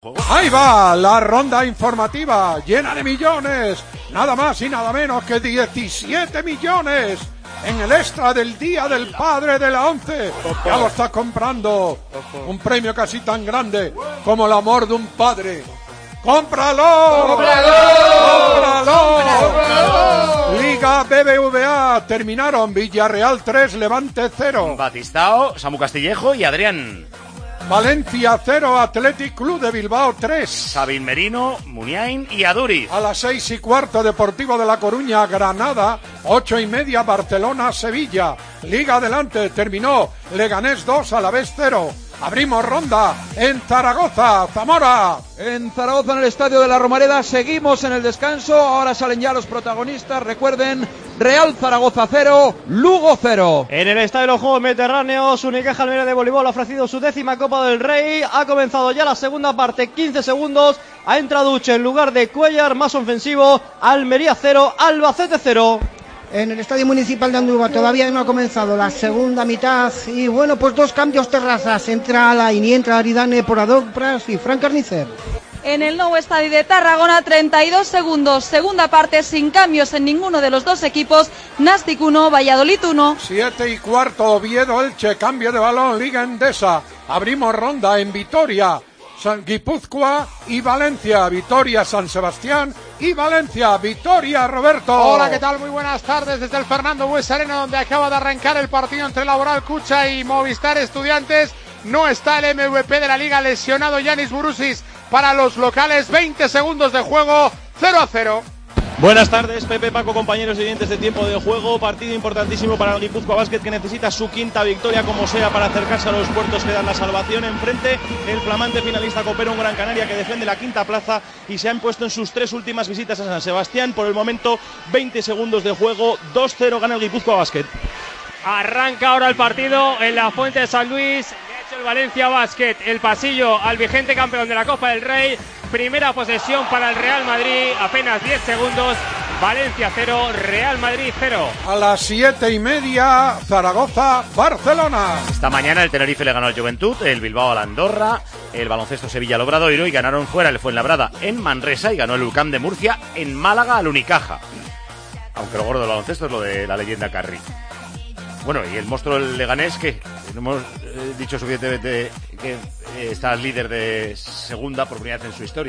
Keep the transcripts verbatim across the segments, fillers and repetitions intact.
Ahí va la ronda informativa, llena de millones, nada más y nada menos que diecisiete millones en el extra del Día del Padre de la ONCE. Ya lo estás comprando, un premio casi tan grande como el amor de un padre. ¡Cómpralo! ¡Cómpralo! ¡Cómpralo! ¡Cómpralo! Liga B B V A, terminaron Villarreal tres, Levante cero. Batistao, Samu Castillejo y Adrián. Valencia cero, Athletic Club de Bilbao tres. Sabin Merino, Muniain y Aduriz. A las seis y cuarto, Deportivo de La Coruña, Granada. Ocho y media, Barcelona, Sevilla. Liga adelante, terminó Leganés dos, Alavés cero. Abrimos ronda en Zaragoza, Zamora. En Zaragoza, en el Estadio de la Romareda, seguimos en el descanso. Ahora salen ya los protagonistas. Recuerden, Real Zaragoza cero, Lugo cero. En el Estadio de los Juegos Mediterráneos, Unicaja Almería de voleibol ha ofrecido su décima Copa del Rey. Ha comenzado ya la segunda parte, quince segundos. Ha entrado Uche en lugar de Cuellar, más ofensivo. Almería cero, Albacete cero. En el Estadio Municipal de Andúba todavía no ha comenzado la segunda mitad y bueno, pues dos cambios terrazas, entra Alain y entra Aridane por Adopras y Fran Carnicer. En el nuevo estadio de Tarragona, treinta y dos segundos, segunda parte sin cambios en ninguno de los dos equipos, Nastic uno, Valladolid uno. Siete y cuarto, Oviedo Elche, cambio de balón, Liga Endesa, abrimos ronda en Vitoria. San Guipúzcoa y Valencia, Vitoria San Sebastián y Valencia, Vitoria Roberto. Hola, ¿qué tal? Muy buenas tardes desde el Fernando Bues Arena, donde acaba de arrancar el partido entre Laboral Cucha y Movistar Estudiantes. No está el M V P de la Liga, lesionado Yanis Burusis para los locales, veinte segundos de juego, cero a cero. Buenas tardes, Pepe, Paco, compañeros y oyentes de Tiempo de Juego. Partido importantísimo para el Guipúzcoa Basket, que necesita su quinta victoria como sea para acercarse a los puertos que dan la salvación. Enfrente, el flamante finalista copero, un Gran Canaria que defiende la quinta plaza y se ha impuesto en sus tres últimas visitas a San Sebastián. Por el momento, veinte segundos de juego, dos cero gana el Guipúzcoa Basket. Arranca ahora el partido en la Fuente de San Luis. El Valencia Basket, el pasillo al vigente campeón de la Copa del Rey. Primera posesión para el Real Madrid, apenas diez segundos. Valencia cero, Real Madrid cero. A las siete y media, Zaragoza, Barcelona. Esta mañana el Tenerife le ganó al Juventud, el Bilbao al Andorra, el baloncesto Sevilla al Obradoiro y ganaron fuera el Fuenlabrada en Manresa y ganó el U C A M de Murcia en Málaga al Unicaja. Aunque lo gordo del baloncesto es lo de la leyenda Carri. Bueno, y el monstruo del Leganés, que no hemos eh, dicho suficientemente que eh, está líder de segunda por primera vez en su historia.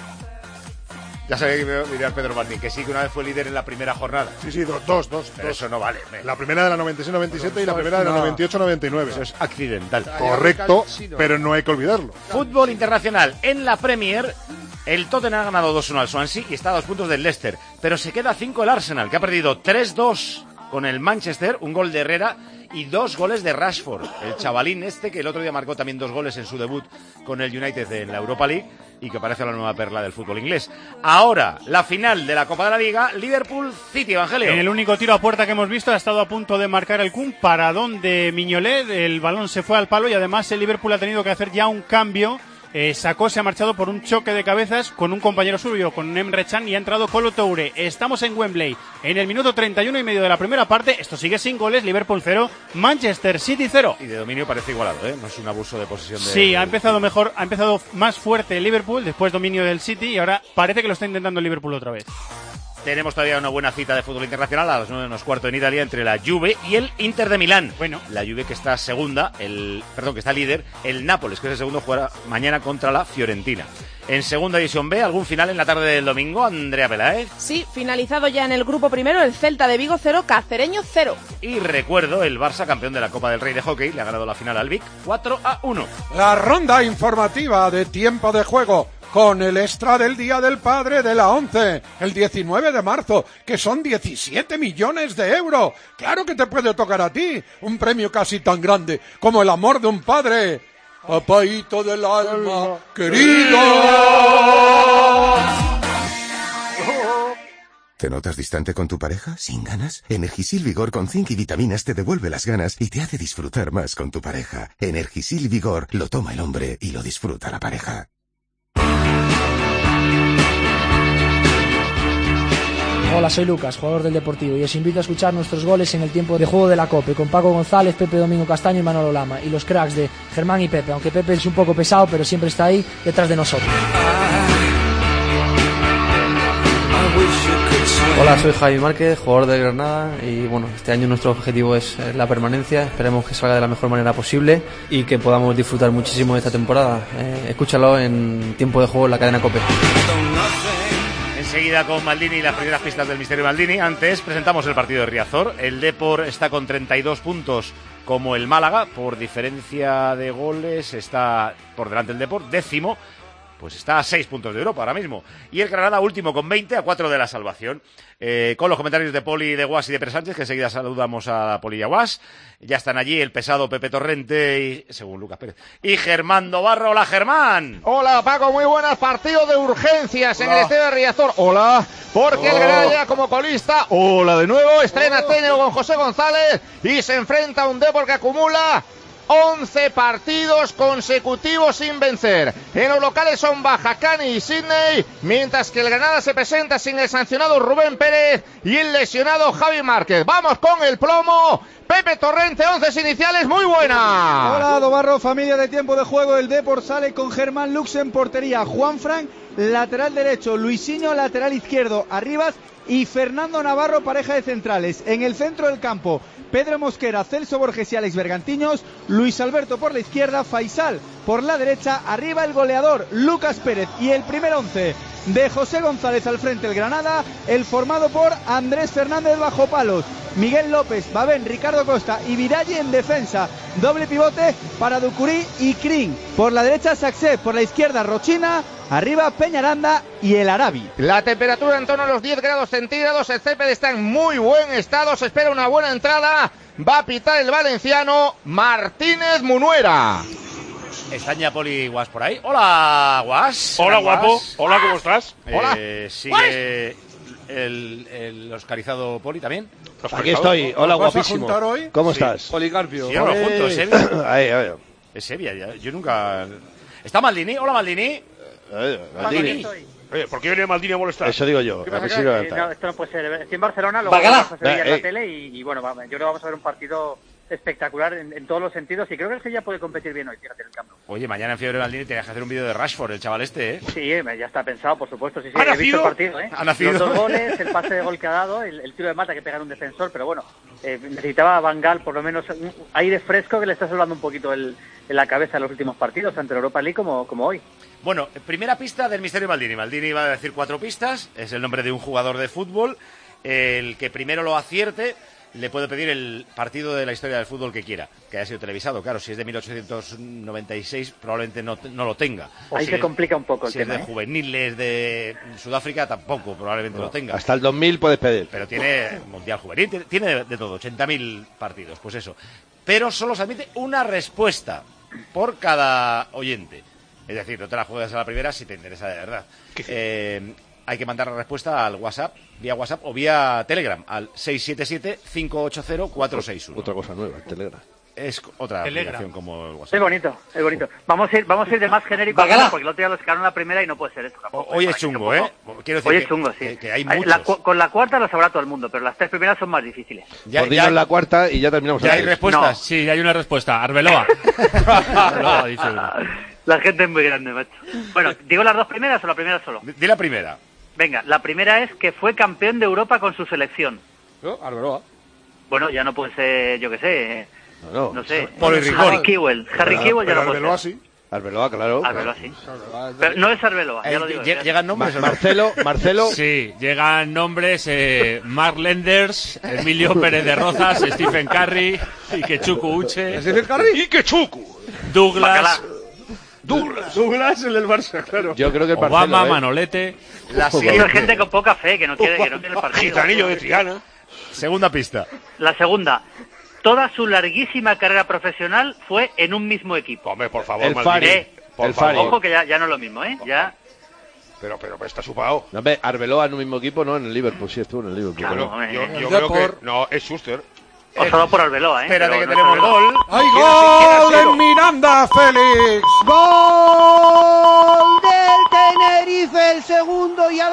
Ya sabía que me diría Pedro Martín, que sí, que una vez fue líder en la primera jornada. Sí, sí, dos, dos. dos Pero eso no vale. Me... La primera de la noventa y seis noventa y siete y la primera de la noventa y ocho noventa y nueve. Eso es accidental. Correcto, pero no hay que olvidarlo. Fútbol internacional. En la Premier, el Tottenham ha ganado dos uno al Swansea y está a dos puntos del Leicester. Pero se queda a cinco el Arsenal, que ha perdido tres dos con el Manchester, un gol de Herrera y dos goles de Rashford, el chavalín este que el otro día marcó también dos goles en su debut con el United en la Europa League y que parece la nueva perla del fútbol inglés. Ahora, la final de la Copa de la Liga, Liverpool City, Evangelio. En el único tiro a puerta que hemos visto ha estado a punto de marcar el Kun, paradón de Mignolet, el balón se fue al palo y además el Liverpool ha tenido que hacer ya un cambio. Eh, sacó, se ha marchado por un choque de cabezas con un compañero suyo, con Emre Can, y ha entrado Kolo Toure. Estamos en Wembley en el minuto treinta y uno y medio de la primera parte. Esto sigue sin goles, Liverpool cero, Manchester City cero. Y de dominio parece igualado, ¿eh? No es un abuso de posesión de... Sí, ha empezado mejor, ha empezado más fuerte el Liverpool, después dominio del City y ahora parece que lo está intentando el Liverpool otra vez. Tenemos todavía una buena cita de fútbol internacional a las nueve menos cuarto en Italia entre la Juve y el Inter de Milán. Bueno, la Juve que está segunda, el perdón, que está líder, el Nápoles, que es el segundo, jugará mañana contra la Fiorentina. En segunda división B, ¿algún final en la tarde del domingo, Andrea Peláez? Sí, finalizado ya en el grupo primero, el Celta de Vigo cero, Cacereño cero. Y recuerdo, el Barça, campeón de la Copa del Rey de hockey, le ha ganado la final al Vic cuatro a uno. La ronda informativa de Tiempo de Juego con el extra del Día del Padre de la ONCE, el diecinueve de marzo, que son diecisiete millones de euros. Claro que te puede tocar a ti un premio casi tan grande como el amor de un padre. Papaíto del alma, querido. ¿Te notas distante con tu pareja? ¿Sin ganas? Energisil Vigor con zinc y vitaminas te devuelve las ganas y te hace disfrutar más con tu pareja. Energisil Vigor lo toma el hombre y lo disfruta la pareja. Hola, soy Lucas, jugador del Deportivo, y os invito a escuchar nuestros goles en el tiempo de juego de la COPE con Paco González, Pepe Domingo Castaño y Manolo Lama, y los cracks de Germán y Pepe, aunque Pepe es un poco pesado, pero siempre está ahí detrás de nosotros. Hola, soy Javi Márquez, jugador de Granada, y bueno, este año nuestro objetivo es la permanencia. Esperemos que salga de la mejor manera posible y que podamos disfrutar muchísimo de esta temporada. Eh, escúchalo en tiempo de juego en la cadena COPE. Enseguida con Maldini y las primeras pistas del misterio Maldini. Antes presentamos el partido de Riazor. El Depor está con treinta y dos puntos como el Málaga. Por diferencia de goles está por delante el Depor, décimo. Pues está a seis puntos de Europa ahora mismo. Y el Granada último con veinte, a cuatro de la salvación. Eh, con los comentarios de Poli, de Guas y de Pere Sánchez, que enseguida saludamos a Poli y a Guas. Ya están allí el pesado Pepe Torrente y, según Lucas Pérez, y Germán Dobarro. Hola, Germán. Hola, Paco, muy buenas. Partido de urgencias en Hola. el estadio de Riazor. Hola, porque Oh. el Granada ya como colista. Hola de nuevo, estrena técnico con José González y se enfrenta a un Depor que acumula once partidos consecutivos sin vencer. En los locales son Bajacani y Sydney, mientras que el Granada se presenta sin el sancionado Rubén Pérez y el lesionado Javi Márquez. Vamos con el plomo. Pepe Torrente, once iniciales, muy buena. Hola, Dobarro, familia de tiempo de juego. El Depor sale con Germán Lux en portería, Juan Fran, lateral derecho, Luisinho, lateral izquierdo, Arribas y Fernando Navarro, pareja de centrales. En el centro del campo, Pedro Mosquera, Celso Borges y Alex Bergantiños, Luis Alberto por la izquierda, Faisal por la derecha, arriba el goleador Lucas Pérez, y el primer once de José González al frente el Granada, el formado por Andrés Fernández bajo palos, Miguel López, Babén, Ricardo Costa y Viralle en defensa, doble pivote para Ducurí y Crin, por la derecha Saxé, por la izquierda Rochina, arriba Peñaranda y el Arabi. La temperatura en torno a los diez grados centígrados, el césped está en muy buen estado, se espera una buena entrada, va a pitar el valenciano Martínez Munuera. ¿Están ya Poli y Guas por ahí? Hola, Guas. Hola, guapo. Guas. Hola, ¿cómo estás? Eh, Hola. Sigue el, el oscarizado Poli también. Aquí estoy. Hola, ¿Os vas a guapísimo. juntar hoy? ¿Cómo Sí. estás? Policarpio. Sí, ahora junto, es Sevilla. Ahí, ahí. Es Sevilla, ya. Yo nunca... ¿Está Maldini? Hola, Maldini. Eh, Maldini. Oye, ¿por qué viene Maldini a molestar? Eso digo yo. ¿Qué A pasa ver acá? si Que levanta. no, esto no puede ser. Estoy en Barcelona, luego Bacala. vamos a Sevilla en Eh, la eh. tele y, y bueno, vamos, yo creo que vamos a ver un partido espectacular en, en todos los sentidos y creo que el Sevilla puede competir bien hoy, fíjate, en el campo. Oye, mañana en Fiebre Maldini tenías que hacer un vídeo de Rashford, el chaval este, ¿eh? Sí, eh, ya está pensado, por supuesto. Sí, sí, ¿Ha he visto nacido? el partido, ¿eh? ¿Ha nacido? Los dos goles, el pase de gol que ha dado, el, el tiro de mata que pega en un defensor, pero bueno, eh, necesitaba a Van Gaal por lo menos un aire fresco que le está salvando un poquito el, en la cabeza en los últimos partidos, tanto en Europa League como, como hoy. Bueno, primera pista del misterio Maldini. Maldini va a decir cuatro pistas, es el nombre de un jugador de fútbol. El que primero lo acierte le puede pedir el partido de la historia del fútbol que quiera, que haya sido televisado. Claro, si es de mil ochocientos noventa y seis probablemente no, no lo tenga. Ahí si se es- complica un poco el si tema, es de ¿eh? juveniles de Sudáfrica tampoco probablemente lo tenga. Hasta el dos mil puedes pedir. Pero tiene Mundial Juvenil, tiene- tiene de, de todo, ochenta mil partidos, pues eso. Pero solo se admite una respuesta por cada oyente. Es decir, no te la juegas a la primera si te interesa de verdad. Eh, hay que mandar la respuesta al WhatsApp, vía WhatsApp o vía Telegram, al seis siete siete, cinco ocho cero, cuatro seis uno. Otra cosa nueva, el Telegram. Es otra Telegram. aplicación como el Es WhatsApp. bonito, es bonito. Vamos a ir, vamos a ir de más genérico a Bacala. menos, porque el otro día lo sacaron la primera y no puede ser esto tampoco. Hoy ¿eh? es Para que chungo, sea ¿eh? un poco- Quiero decir Hoy que- es chungo, sí. que- que hay La muchos. cu- con la cuarta lo sabrá todo el mundo, pero las tres primeras son más difíciles. Ya- Pues ya- dinos la cuarta y ya terminamos. ¿Ya hay antes. respuestas? Sí, ya hay una respuesta. Arbeloa. Arbeloa, ha dicho uno. La gente es muy grande, macho. Bueno, ¿digo las dos primeras o la primera solo? Di la primera. Venga, la primera es que fue campeón de Europa con su selección. Arbeloa. Bueno, ya no puede ser, yo qué sé, eh, No, no sé, Poli Rigor. Harry Kewell. Harry Pero- Kewell ya pero no puede Arbeloa ser. sí. Arbeloa, claro. Arbeloa sí. Pero no es Arbeloa, ya Eh, lo digo. lle- ya. ¿Llegan nombres o no? Marcelo, Marcelo. Sí, llegan nombres eh, Mark Lenders, Emilio Pérez de Rozas, Stephen Curry, Ikechuku Uche, ¿Stephen Curry? ¡Ikechuku! Douglas, Douglas. Douglas, el del Barça, claro. Yo creo que el Obama, Marcelo, ¿eh? Manolete. La Sí, hay gente con poca fe que no quiere, que no quiere el partido. Gitanillo de Triana. Segunda pista. La segunda. Toda su larguísima carrera profesional fue en un mismo equipo. Hombre, por favor, El Maldini. Fari. Eh, Por El Fari. favor. Ojo que ya, ya no es lo mismo, ¿eh? Ya. Pero, pero, está supado. No, hombre, Arbeloa en un mismo equipo, no en el Liverpool, sí estuvo en el Liverpool. Claro, pero- eh, Yo, eh, yo de creo que... por- No, es Schuster. o solo por Arbeloa, ¿eh? Espérate Pero que no es tenemos Arbeloa. gol. ¡Hay ¿Quién ha- quién ha gol sido? en Miranda, Félix! Gol del Tenerife, el segundo, y a ver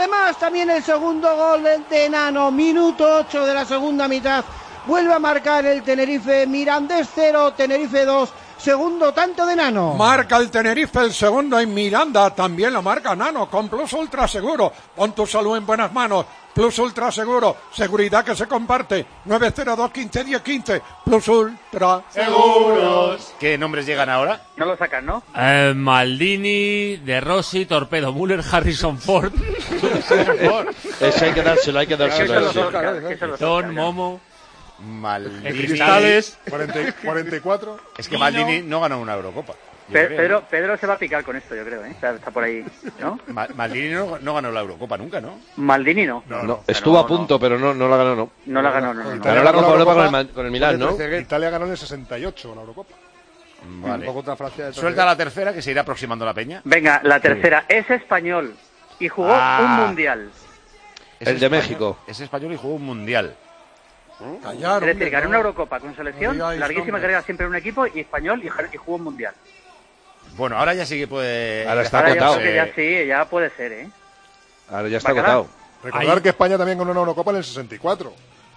además también el segundo gol de Nano, minuto ocho de la segunda mitad. Vuelve a marcar el Tenerife, Mirandés cero, Tenerife dos, segundo tanto de Nano. Marca el Tenerife el segundo en Miranda, también lo marca Nano con Plus Ultra Seguro. Pon tu salud en buenas manos. Plus Ultra Seguro, seguridad que se comparte. nueve cero dos, quince, diez, quince. Plus Ultra Seguros. ¿Qué nombres llegan ahora? No lo sacan, ¿no? Eh, Maldini, De Rossi, Torpedo Müller, Harrison Ford. Ese hay que dárselo, hay que dárselo. Don Momo. Maldini. Cristales. cuarenta y cuatro. Es que Maldini no ganó una Eurocopa. Pe Pedro, Pedro se va a picar con esto, yo creo, ¿eh? Está, está por ahí, ¿no? Ma Maldini no, no ganó la Eurocopa nunca, ¿no? Maldini no. No, no. Estuvo no, a punto, no. pero no, no la ganó, no. No la ganó, no. no, no. Ganó la Copa Europa con el, con el Milán, ¿no? Italia ganó en el sesenta y ocho la Eurocopa. Vale. Suelta la tercera, que se irá aproximando la peña. Venga, la tercera. Es español y jugó ah. un mundial. Es el de español, México. Es español y jugó un mundial. Callar, es decir, ganó una Eurocopa con selección, no larguísima carrera siempre en un equipo, y español y, y jugó un mundial. Bueno, ahora ya sí que puede... Ahora está ahora acotado. Ya, ya sí, ya puede ser, ¿eh? Ahora ya está acotado. Recordar Ahí. que España también ganó una Eurocopa en el sesenta y cuatro.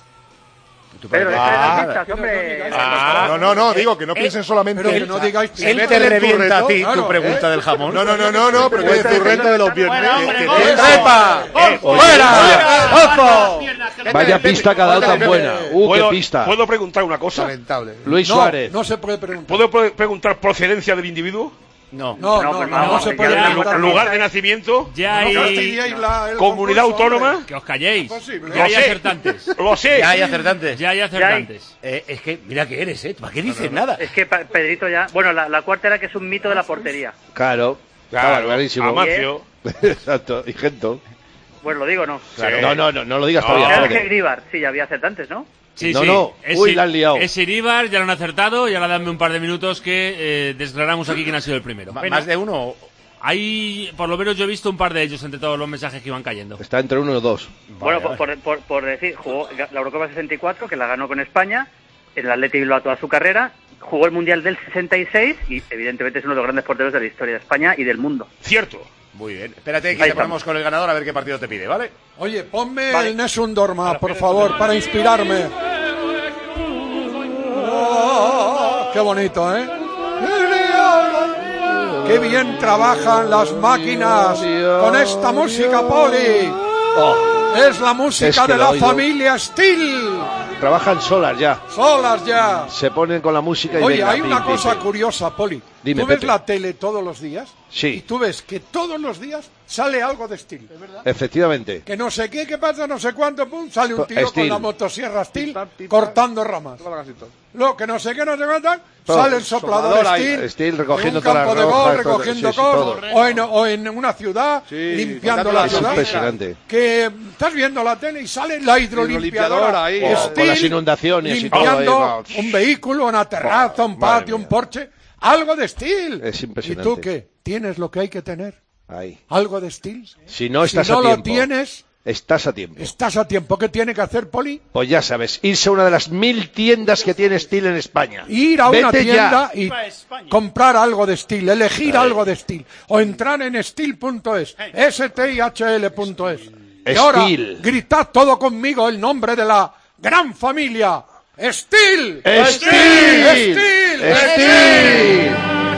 Pero ah, pistas, hombre. Ah, no, no, no, digo que no piensen solamente pero que no digáis él te revienta a ti tu pregunta ¿eh? del jamón. No, no, no, no, no, pero que tu reto de los viernes. ¡Trepa! ¡Fuera! ¡Ojo! Vaya pista que ha dado tan buena. Uh, qué pista. ¿Puedo preguntar una cosa? Lamentable. Luis Suárez. No se puede preguntar. ¿Puedo preguntar procedencia del individuo? No, no, no, no, no, no se puede preguntar. Lugar de nacimiento. Ya hay comunidad autónoma. Que os calléis. Ya hay acertantes. Lo sé. Ya hay acertantes. Ya hay acertantes. Eh, es que mira que eres, ¿eh? ¿Para qué dices nada? Es que Pedrito ya. Bueno, la, la cuarta era que es un mito de la portería. Claro. Claro, clarísimo. Amancio. Exacto. Y Gento. Pues lo digo, ¿no? Claro. No, no, no, no lo digas no, todavía. Es que Gribar, sí, ya había acertantes, ¿no? Sí, no, sí. no, es uy, la han liado. Es Iríbar, ya lo han acertado, y ahora dame un par de minutos que eh, desgranamos aquí quién ha sido el primero. Bueno, ¿más de uno? Hay, por lo menos yo he visto un par de ellos entre todos los mensajes que iban cayendo. Está entre uno y dos. Bueno, vale, por, vale. Por, por, por decir, jugó la Eurocopa sesenta y cuatro, que la ganó con España, el Athletic Bilbao toda su carrera, jugó el Mundial del sesenta y seis y evidentemente es uno de los grandes porteros de la historia de España y del mundo. Cierto. Muy bien. Espérate que vamos con el ganador a ver qué partido te pide, ¿vale? Oye, ponme vale. el Nessun Dorma, por favor, para inspirarme. Oh, qué bonito, ¿eh? Qué bien trabajan las máquinas con esta música, Poli. Oh, es la música es de la oigo. familia Steel. Trabajan solas ya. Solas ya. Se ponen con la música y Oye, venga, hay una pim, cosa pim, curiosa, Poli. Dime, ¿Tú ves Pepe. la tele todos los días? Sí. Y tú ves que todos los días sale algo de Steel. ¿Es verdad? Efectivamente. Que no sé qué, qué pasa, no sé cuánto, pum, sale un tío Steel. con la motosierra Steel cortando ramas. Lo que no sé qué, no sé cuánto, sale el soplador Steel. Steel recogiendo en un campo toda la de roja, gol, todo, recogiendo sí, sí, cosas, o, en, o en una ciudad, sí, limpiando la es ciudad. impresionante. Que estás viendo la tele y sale la hidrolimpiadora ahí, Steel, con las inundaciones y limpiando todo ahí, un vehículo, una terraza, un patio, un porche. Algo de Steel. Es impresionante. ¿Y tú qué? ¿Tienes lo que hay que tener? Ahí. ¿Algo de Steel? Si no estás si no a tiempo. lo tienes, estás a tiempo. ¿Estás a tiempo? ¿Qué tiene que hacer, Poli? Pues ya sabes, irse a una de las mil tiendas que tiene Steel en España. Ir a Vete una tienda ya. y comprar algo de Steel, elegir Ahí. algo de Steel. O entrar en steel punto es, S T I H L punto es. Y Steel. ahora, gritad todo conmigo el nombre de la gran familia. ¡Steel! ¡Steel! ¡Steel! ¡Steel! ¡Steel!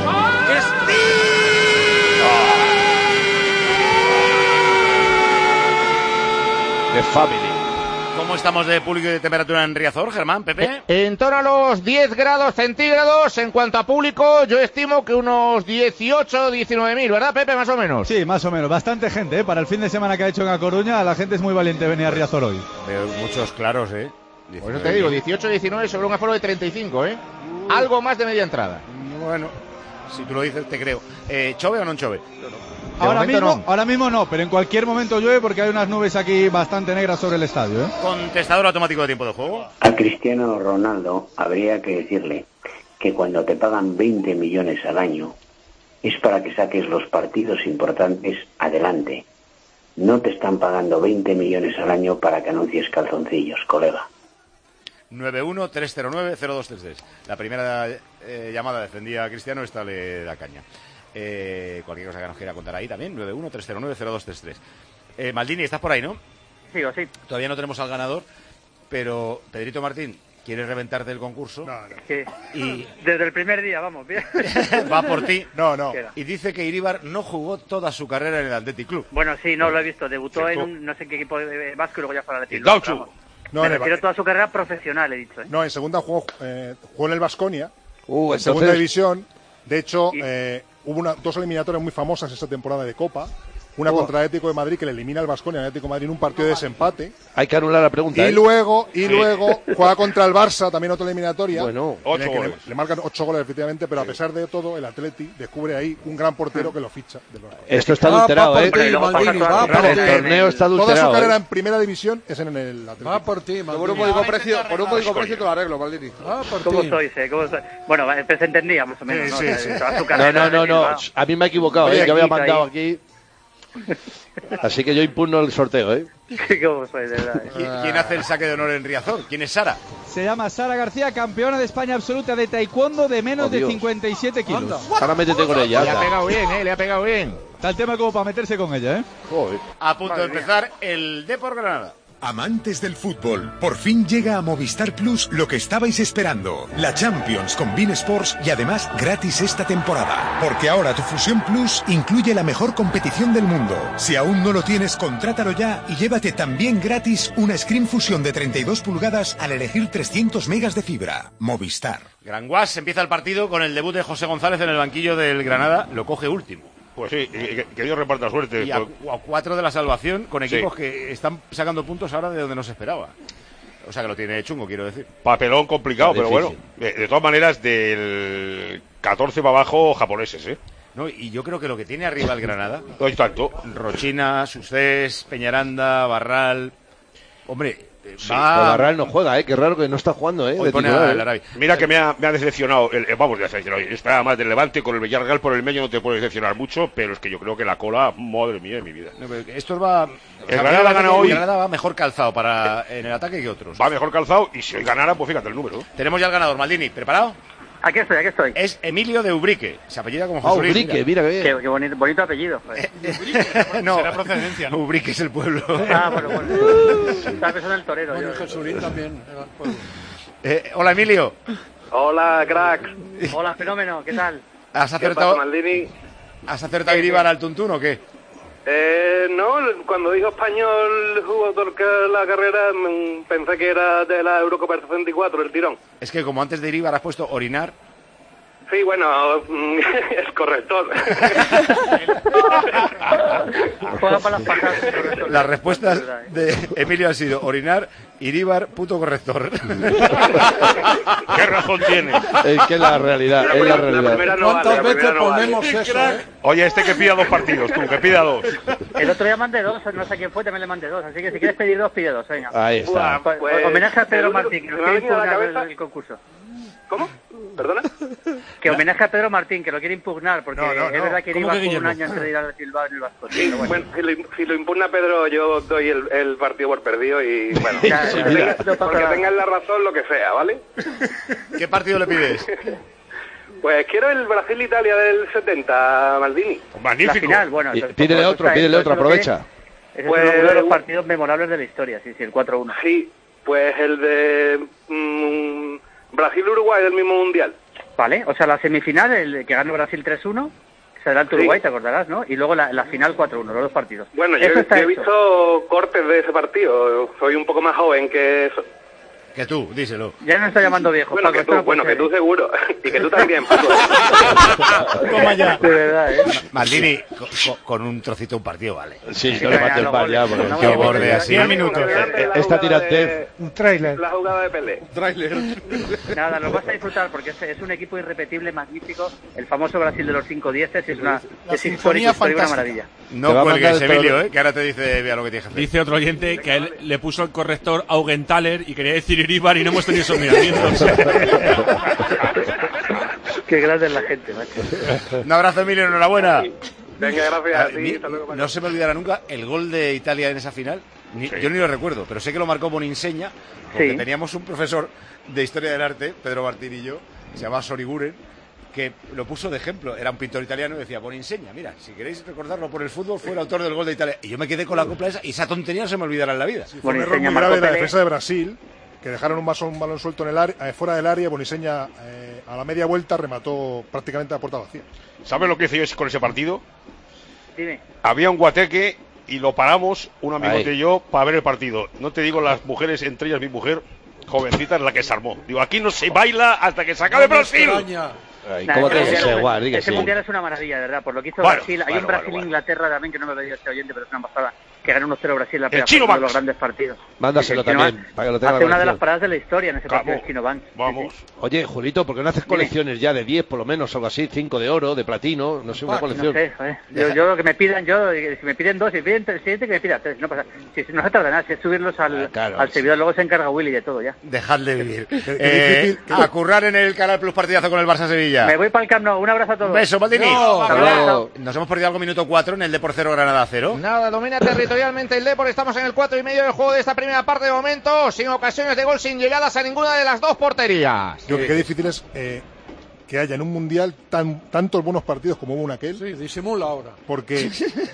The Family. ¿Cómo estamos de público y de temperatura en Riazor, Germán, Pepe? En torno a los diez grados centígrados. En cuanto a público, yo estimo que unos dieciocho, diecinueve mil, ¿verdad, Pepe? Más o menos. Sí, más o menos. Bastante gente, ¿eh? Para el fin de semana que ha hecho en A Coruña, la gente es muy valiente venir a Riazor hoy. Veo muchos claros, ¿eh? Por eso te digo, dieciocho, diecinueve sobre un aforo de treinta y cinco, ¿eh? Uh. Algo más de media entrada. Bueno, si tú lo dices, te creo. Eh, ¿Chove o no chove? Ahora mismo, no. ahora mismo no, pero en cualquier momento llueve porque hay unas nubes aquí bastante negras sobre el estadio, ¿eh? Contestador automático de tiempo de juego. A Cristiano Ronaldo habría que decirle que cuando te pagan veinte millones al año es para que saques los partidos importantes adelante. No te están pagando veinte millones al año para que anuncies calzoncillos, colega. nueve uno tres cero nueve cero dos tres tres. La primera eh, llamada defendía a Cristiano, esta le da caña. Eh, cualquier cosa que nos quiera contar ahí también, nueve uno tres cero nueve cero dos tres tres. Eh, Maldini, estás por ahí, ¿no? Sí, o sí. Todavía no tenemos al ganador, pero Pedrito Martín, ¿quieres reventarte el concurso? No, no. Sí. Y desde el primer día, vamos, bien. Va por ti. No, no. Y dice que Iríbar no jugó toda su carrera en el Athletic Club. Bueno, sí, no lo he visto. Debutó ¿Cierto? en un, no sé qué equipo de vasco y luego ya fue al Athletic El Club. Gaucho. Vamos. No, Me en el- refiero a toda su carrera profesional, he dicho. ¿eh? No, en segunda jugó, eh, jugó en el Baskonia, Uh, en segunda entonces- división. De hecho, eh, hubo una, dos eliminatorias muy famosas esta temporada de Copa. Una Oh. contra el Atlético de Madrid, que le elimina al Baskonia, al Atlético de Madrid en un partido de desempate. Hay que anular la pregunta. Y ¿eh? luego, y Sí. luego juega contra el Barça, también otra eliminatoria. Bueno, en el ocho que le, goles. le marcan ocho goles, efectivamente, pero a pesar de todo, el Atleti descubre ahí un gran portero que lo ficha. del Barça. Esto está adulterado, ¿eh? Bueno, y luego Maldini, pasa va toda- por ti. El torneo está Toda adulterado, su carrera ¿eh? en primera división es en el Atleti. Va por ti, Por un módico precio, por un módico precio te lo arreglo, Maldini. Va por ¿Cómo ti. sois? Eh? ¿Cómo sois? Bueno, va, pues se entendía más o menos. Sí, ¿no? sí, O sea, sí. toda su No, carrera no, no, no. va. A mí me ha equivocado, Oye, ¿eh? Que había aquí, mandado ahí. aquí. Así que yo impugno el sorteo, ¿eh? ¿Cómo sois, de verdad? eh? ¿Quién, quién hace el saque de honor en Riazor? ¿Quién es Sara? Se llama Sara García, campeona de España absoluta de taekwondo de menos Oh, de Dios. cincuenta y siete kilos. Ahora métete con ella. Le ha anda. pegado bien, ¿eh? Le ha pegado bien. Está el tema como para meterse con ella, ¿eh? A punto de empezar el Depor Granada. Amantes del fútbol, por fin llega a Movistar Plus lo que estabais esperando, la Champions con beIN Sports y además gratis esta temporada, porque ahora tu Fusión Plus incluye la mejor competición del mundo. Si aún no lo tienes, contrátalo ya y llévate también gratis una Screen Fusión de treinta y dos pulgadas al elegir trescientos megas de fibra. Movistar. Gran Guas, empieza el partido con el debut de José González en el banquillo del Granada, lo coge último. Pues sí, y que, que Dios reparta suerte. Y a, Pues- a cuatro de la salvación con Sí. equipos que están sacando puntos ahora de donde no se esperaba. O sea que lo tiene chungo, quiero decir. Papelón complicado, Está pero bueno, difícil. de, de todas maneras, del catorce para abajo, japoneses, ¿eh? No, y yo creo que lo que tiene arriba el Granada, No hay tanto. Rochina, Susés, Peñaranda, Barral, hombre, eh, Sí, va... pero Barral no juega, ¿eh? Qué raro que no está jugando, ¿eh? Hoy De pone titular, al ¿eh? Arabi. Mira que me ha, me ha decepcionado, el, eh, vamos, decepcionado, esperaba más del Levante con el Villarreal por el medio, no te puede decepcionar mucho, pero es que yo creo que la cola, madre mía de mi vida. No, pero esto va... El Granada gana hoy. El Granada va mejor calzado para en el ataque que otros. Va mejor calzado y si hoy ganara, pues fíjate el número. Tenemos ya el ganador, Maldini. ¿Preparado? Aquí estoy, aquí estoy. Es Emilio de Ubrique. Se apellida como Ah, José Luis. Ubrique, mira que bien. Qué, qué bonito, bonito apellido. joder. No, Será procedencia, ¿no? Ubrique es el pueblo. Ah, bueno, bueno. Estaba pensando en el torero. Bueno, yo. Jesulín también. era el pueblo. Eh, hola, Emilio. Hola, crack. Hola, fenómeno, ¿qué tal? ¿Has ¿Qué acertado, pasa, Maldini? ¿has acertado Iribar al Tuntún o qué? Eh, no, cuando dijo español jugó toda la carrera, mm, pensé que era de la Eurocopa del sesenta y cuatro, el tirón. Es que como antes de Iribar has puesto orinar. Sí, bueno, mm, es correcto. Juega para las pasadas. correcto. Las respuestas Es verdad, ¿eh? de Emilio han sido orinar, Iríbar, puto corrector. ¿Qué razón tiene? Es que es la realidad, es la realidad. ¿Cuántas veces ponemos eso, eh? Oye, este que pida dos partidos, tú, que pida dos. El otro día mandé dos, no sé quién fue, también le mandé dos. Así que si quieres pedir dos, pide dos, venga. Ahí está. Pues, Pues, homenaje a Pedro el único- Martín, que lo me ha quiere venido a la impugnar el, cabeza- el concurso. ¿Cómo? ¿Perdona? Que homenaje a Pedro Martín, que lo quiere impugnar, porque No, no, es no. verdad que ¿Cómo iba que por un Guillermo? año antes de ir al Bilbao en el Vasco. Sí, bueno, si, lo, si lo impugna Pedro, yo doy el, el partido por perdido y bueno, Ya, porque, ya, tenga- no pasa porque nada. tengan la razón, lo que sea, ¿vale? ¿Qué partido le pides? Pues quiero el Brasil-Italia del setenta, Maldini. La final, bueno. Y entonces, pídele por otro, eso pídele está- otro, eso lo que- aprovecha. Ese Pues, es uno de los partidos memorables de la historia, sí, sí, el cuatro uno. Sí, pues el de mm, Brasil-Uruguay del mismo mundial. Vale, o sea, la semifinal, el que ganó Brasil tres uno, será ante Sí. Uruguay, te acordarás, ¿no? Y luego la, la final cuatro uno, los dos partidos. Bueno, yo, Eso yo está he hecho. visto cortes de ese partido. Soy un poco más joven que eso. Que tú, díselo. Ya no está llamando viejo, Bueno, Paco, que esto tú, no puede bueno, que ser, tú seguro. Y que tú también, Paco. Toma ya. De verdad, ¿eh? Maldini, co- co- con, un trocito de un partido, vale. Sí, no le mate el par ya, porque Que borde así. diez minutos. Esta tirantez. Un tráiler. La jugada de Pelé. Tráiler. Nada, lo vas a disfrutar porque es, es un equipo irrepetible, magnífico. El famoso Brasil de los cinco dieces es una La es sinfonía histórico, histórico, una fantástica. maravilla. No Te va a cuelgues, mandar el Emilio, peor- ¿eh? Que ahora te dice, vea lo que tienes que hacer. Dice otro oyente que a él le puso el corrector Augenthaler y quería decir Iríbar y no hemos tenido esos miramientos. Qué grande es la gente, macho. Un abrazo, Emilio, enhorabuena. Venga, gracias Ah, a ti. mi- Hasta luego, Paco. no se me olvidará nunca el gol de Italia en esa final. Ni- Yo ni lo recuerdo, pero sé que lo marcó Boninseña, porque Sí. teníamos un profesor de Historia del Arte, Pedro Martín y yo, se llama Soriguren, que lo puso de ejemplo. Era un pintor italiano y decía, Boninsegna, mira, si queréis recordarlo por el fútbol, fue el autor del gol de Italia. Y yo me quedé con la copla esa y esa tontería no se me olvidará en la vida. Sí, fue un error muy grave de la defensa de Brasil, que dejaron un balón, un balón suelto en el área, eh, fuera del área. Boninsegna eh, a la media vuelta remató prácticamente a puerta vacía. ¿Sabes lo que hice yo con ese partido? Dime. Había un guateque y lo paramos, un amigo Ahí. y yo, para ver el partido. No te digo las mujeres, entre ellas mi mujer, jovencita, es la que se armó. Digo, aquí no se baila hasta que se acabe No me Brasil. extraña. Ay, Nah, ¿Cómo ese te dice mundial- igual? Di que Ese sí. mundial es una maravilla, de verdad. Por lo que hizo Bueno, Brasil. Hay bueno, un Brasil bueno, Inglaterra también, que no me lo dio este oyente, pero es una pasada. Que ganó uno cero Brasil en la El primera Chino fase, uno de Banks. los grandes partidos. Mándaselo Sí, el Chino también, Banks para que lo tenga hace la una de las colección. paradas de la historia en ese partido Vamos, del Chino Banks. Sí, Vamos. sí. Oye, Julito, ¿por qué no haces colecciones ya de diez por lo menos, algo así? cinco de oro, de platino, no sé, una Ah, colección. No sé, joder. Yo, yo que me pidan, yo, si me piden dos, si me piden el siguiente que me pida tres, no pasa. Si, si no se tarda nada, si es subirlos al, Ah, claro, al sí. servidor, luego se encarga Willy de todo ya. Dejadle vivir. qué Eh, difícil, qué- a currar en el Canal Plus partidazo con el Barça Sevilla. Me voy para el Camp Nou, un abrazo a todos. Un beso, Maldini. No, Hasta luego. Nos hemos perdido algo minuto cuatro en el Depor cero Granada cero. Nada, domina territorialmente el Depor. Estamos en el cuatro y medio del juego de esta primera parte de momento, sin ocasiones de gol, sin llegadas a ninguna de las dos porterías. Creo que qué difícil es eh, que haya en un mundial tan, tantos buenos partidos como hubo en aquel. Sí, disimula ahora. Porque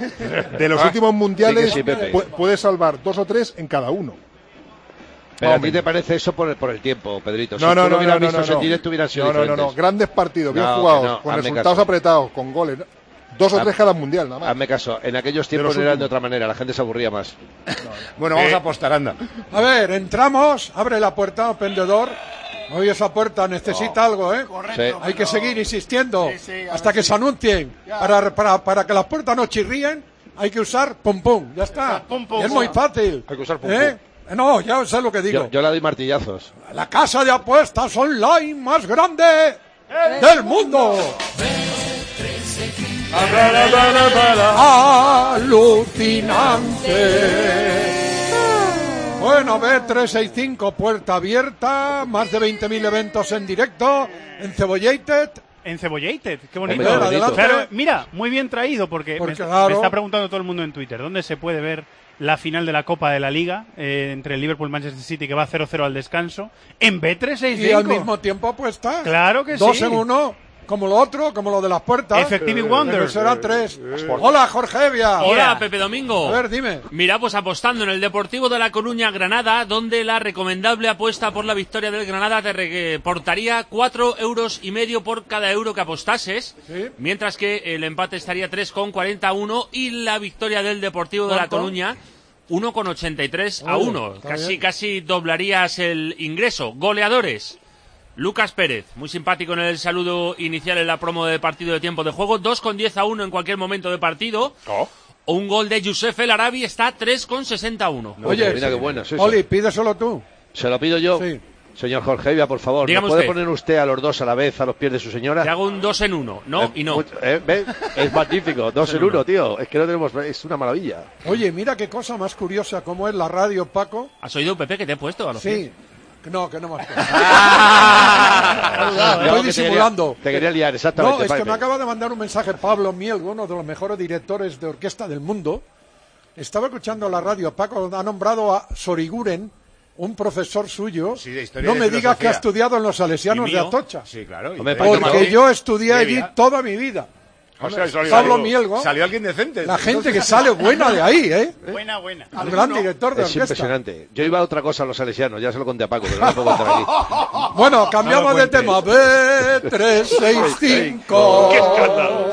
de los últimos mundiales sí, Pepe. pu- puedes salvar dos o tres en cada uno. Pero a Hombre. ti te parece eso por el, por el tiempo, Pedrito. No, si no, tú no, lo hubieras no, no, visto no, en directo hubieran sido no, no, no, no. diferentes. Grandes partidos, bien No, que jugados, no, con hazme resultados caso. apretados, con goles. Dos o Haz- tres cada mundial, nada más. Hazme caso, en aquellos De tiempos los eran últimos. de otra manera, la gente se aburría más. Bueno, vamos Eh. a apostar, anda. A ver, entramos, abre la puerta, pendedor. Hoy esa puerta necesita algo, ¿eh? Sí. Hay que seguir insistiendo hasta que se anuncien. Para, para, para que las puertas no chirríen, hay que usar pum pum. Ya está. Pum, pum, es muy fácil. Hay que usar pum, ¿Eh? No, ya sé lo que digo. Yo, yo le doy martillazos. La casa de apuestas online más grande del mundo. Alucinante. Bueno, B trescientos sesenta y cinco, puerta abierta, más de veinte mil eventos en directo, en Cebollated. En Cebollated, qué bonito. Hombre, qué bonito. Adelante. Claro, mira, muy bien traído porque, Porque, me, claro. me está preguntando todo el mundo en Twitter dónde se puede ver la final de la Copa de la Liga eh, entre el Liverpool y Manchester City, que va cero cero al descanso, en B trescientos sesenta y Y cinco. al mismo tiempo apuesta. Claro que Dos sí. en uno, como lo otro, como lo de las puertas. Effective Wonder. Pero serán tres. Hola, Jorge Evia. Hola, Pepe Domingo. A ver, dime. Mira, pues apostando en el Deportivo de La Coruña Granada, donde la recomendable apuesta por la victoria del Granada te reportaría cuatro euros y medio por cada euro que apostases, Sí. mientras que el empate estaría tres con cuarenta y uno y la victoria del Deportivo de La ¿Cuánto? Coruña uno con ochenta y tres a Oye, uno. está Casi, bien. casi doblarías el ingreso. Goleadores. Lucas Pérez, muy simpático en el saludo inicial en la promo de partido de tiempo de juego, dos con diez a uno en cualquier momento de partido. Oh. O un gol de Youssef El Arabi está tres con sesenta y uno. Oye, mira qué bueno es eso. Oli, pídeselo tú. Se lo pido yo. Sí. Señor Jorge Evia, por favor, ¿no Dígame puede usted. poner usted a los dos a la vez a los pies de su señora? Te hago un dos en uno, ¿no? Eh, Y no. mucho- eh, ¿ves? Es magnífico, dos en uno, tío. Es que no tenemos, es una maravilla. Oye, mira qué cosa más curiosa, cómo es la radio, Paco. ¿Has oído, Pepe, que te he puesto a los Sí. pies? Que No, que no me has puesto. No, Estoy que te disimulando. quería- Te quería liar, exactamente. No, es que Pepe. me acaba de mandar un mensaje Pablo Mielgo, uno de los mejores directores de orquesta del mundo. Estaba escuchando la radio. Paco ha nombrado a Soriguren, un profesor suyo. Sí, de historia No y me de digas que ha filosofía. estudiado en los salesianos ¿Y de mío? Atocha. Sí, claro. y Hombre, te- Paco, Porque Madrid. yo estudié allí Devia. toda mi vida. O sea, salió- Pablo salió- Mielgo, Salió alguien decente. la gente que sale buena de ahí, ¿eh? Buena, buena. El gran director de Es orquesta. impresionante. Yo iba a otra cosa a los salesianos, ya se lo conté a Paco, pero no lo puedo contar aquí. Bueno, cambiamos No lo de tema. B trescientos sesenta y cinco. ¡Qué escándalo!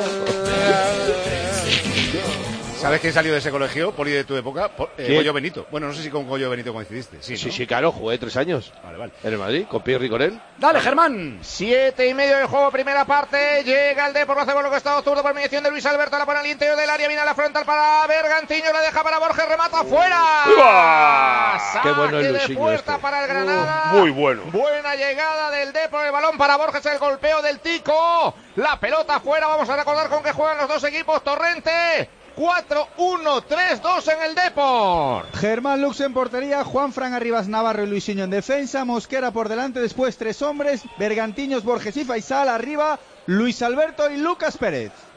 ¿Sabes quién salió de ese colegio, Poli, de tu época? Po- eh, ¿Quién? Goyo Benito. Bueno, no sé si con Goyo Benito coincidiste. Sí, Sí, ¿no? sí, claro, jugué tres años. Vale, vale. En el Madrid, con Pierre con él. Dale, Germán. Siete y medio del juego, primera parte. Llega el Depor, lo hace por lo que está zurdo por mediación de Luis Alberto. La pone al interior del área, viene a la frontal para Bergantiño, la deja para Borges, remata afuera. ¡Uah! Saque Qué bueno el de Luisinho puerta este. para el Granada. Muy bueno. Buena llegada del Depor, el balón para Borges, el golpeo del Tico. La pelota afuera, vamos a recordar con qué juegan los dos equipos. Torrente. cuatro uno tres dos en el Depor. Germán Lux en portería, Juan Fran Arribas Navarro y Luisinho en defensa, Mosquera por delante, después tres hombres, Bergantiños, Borges y Faisal, arriba Luis Alberto y Lucas Pérez.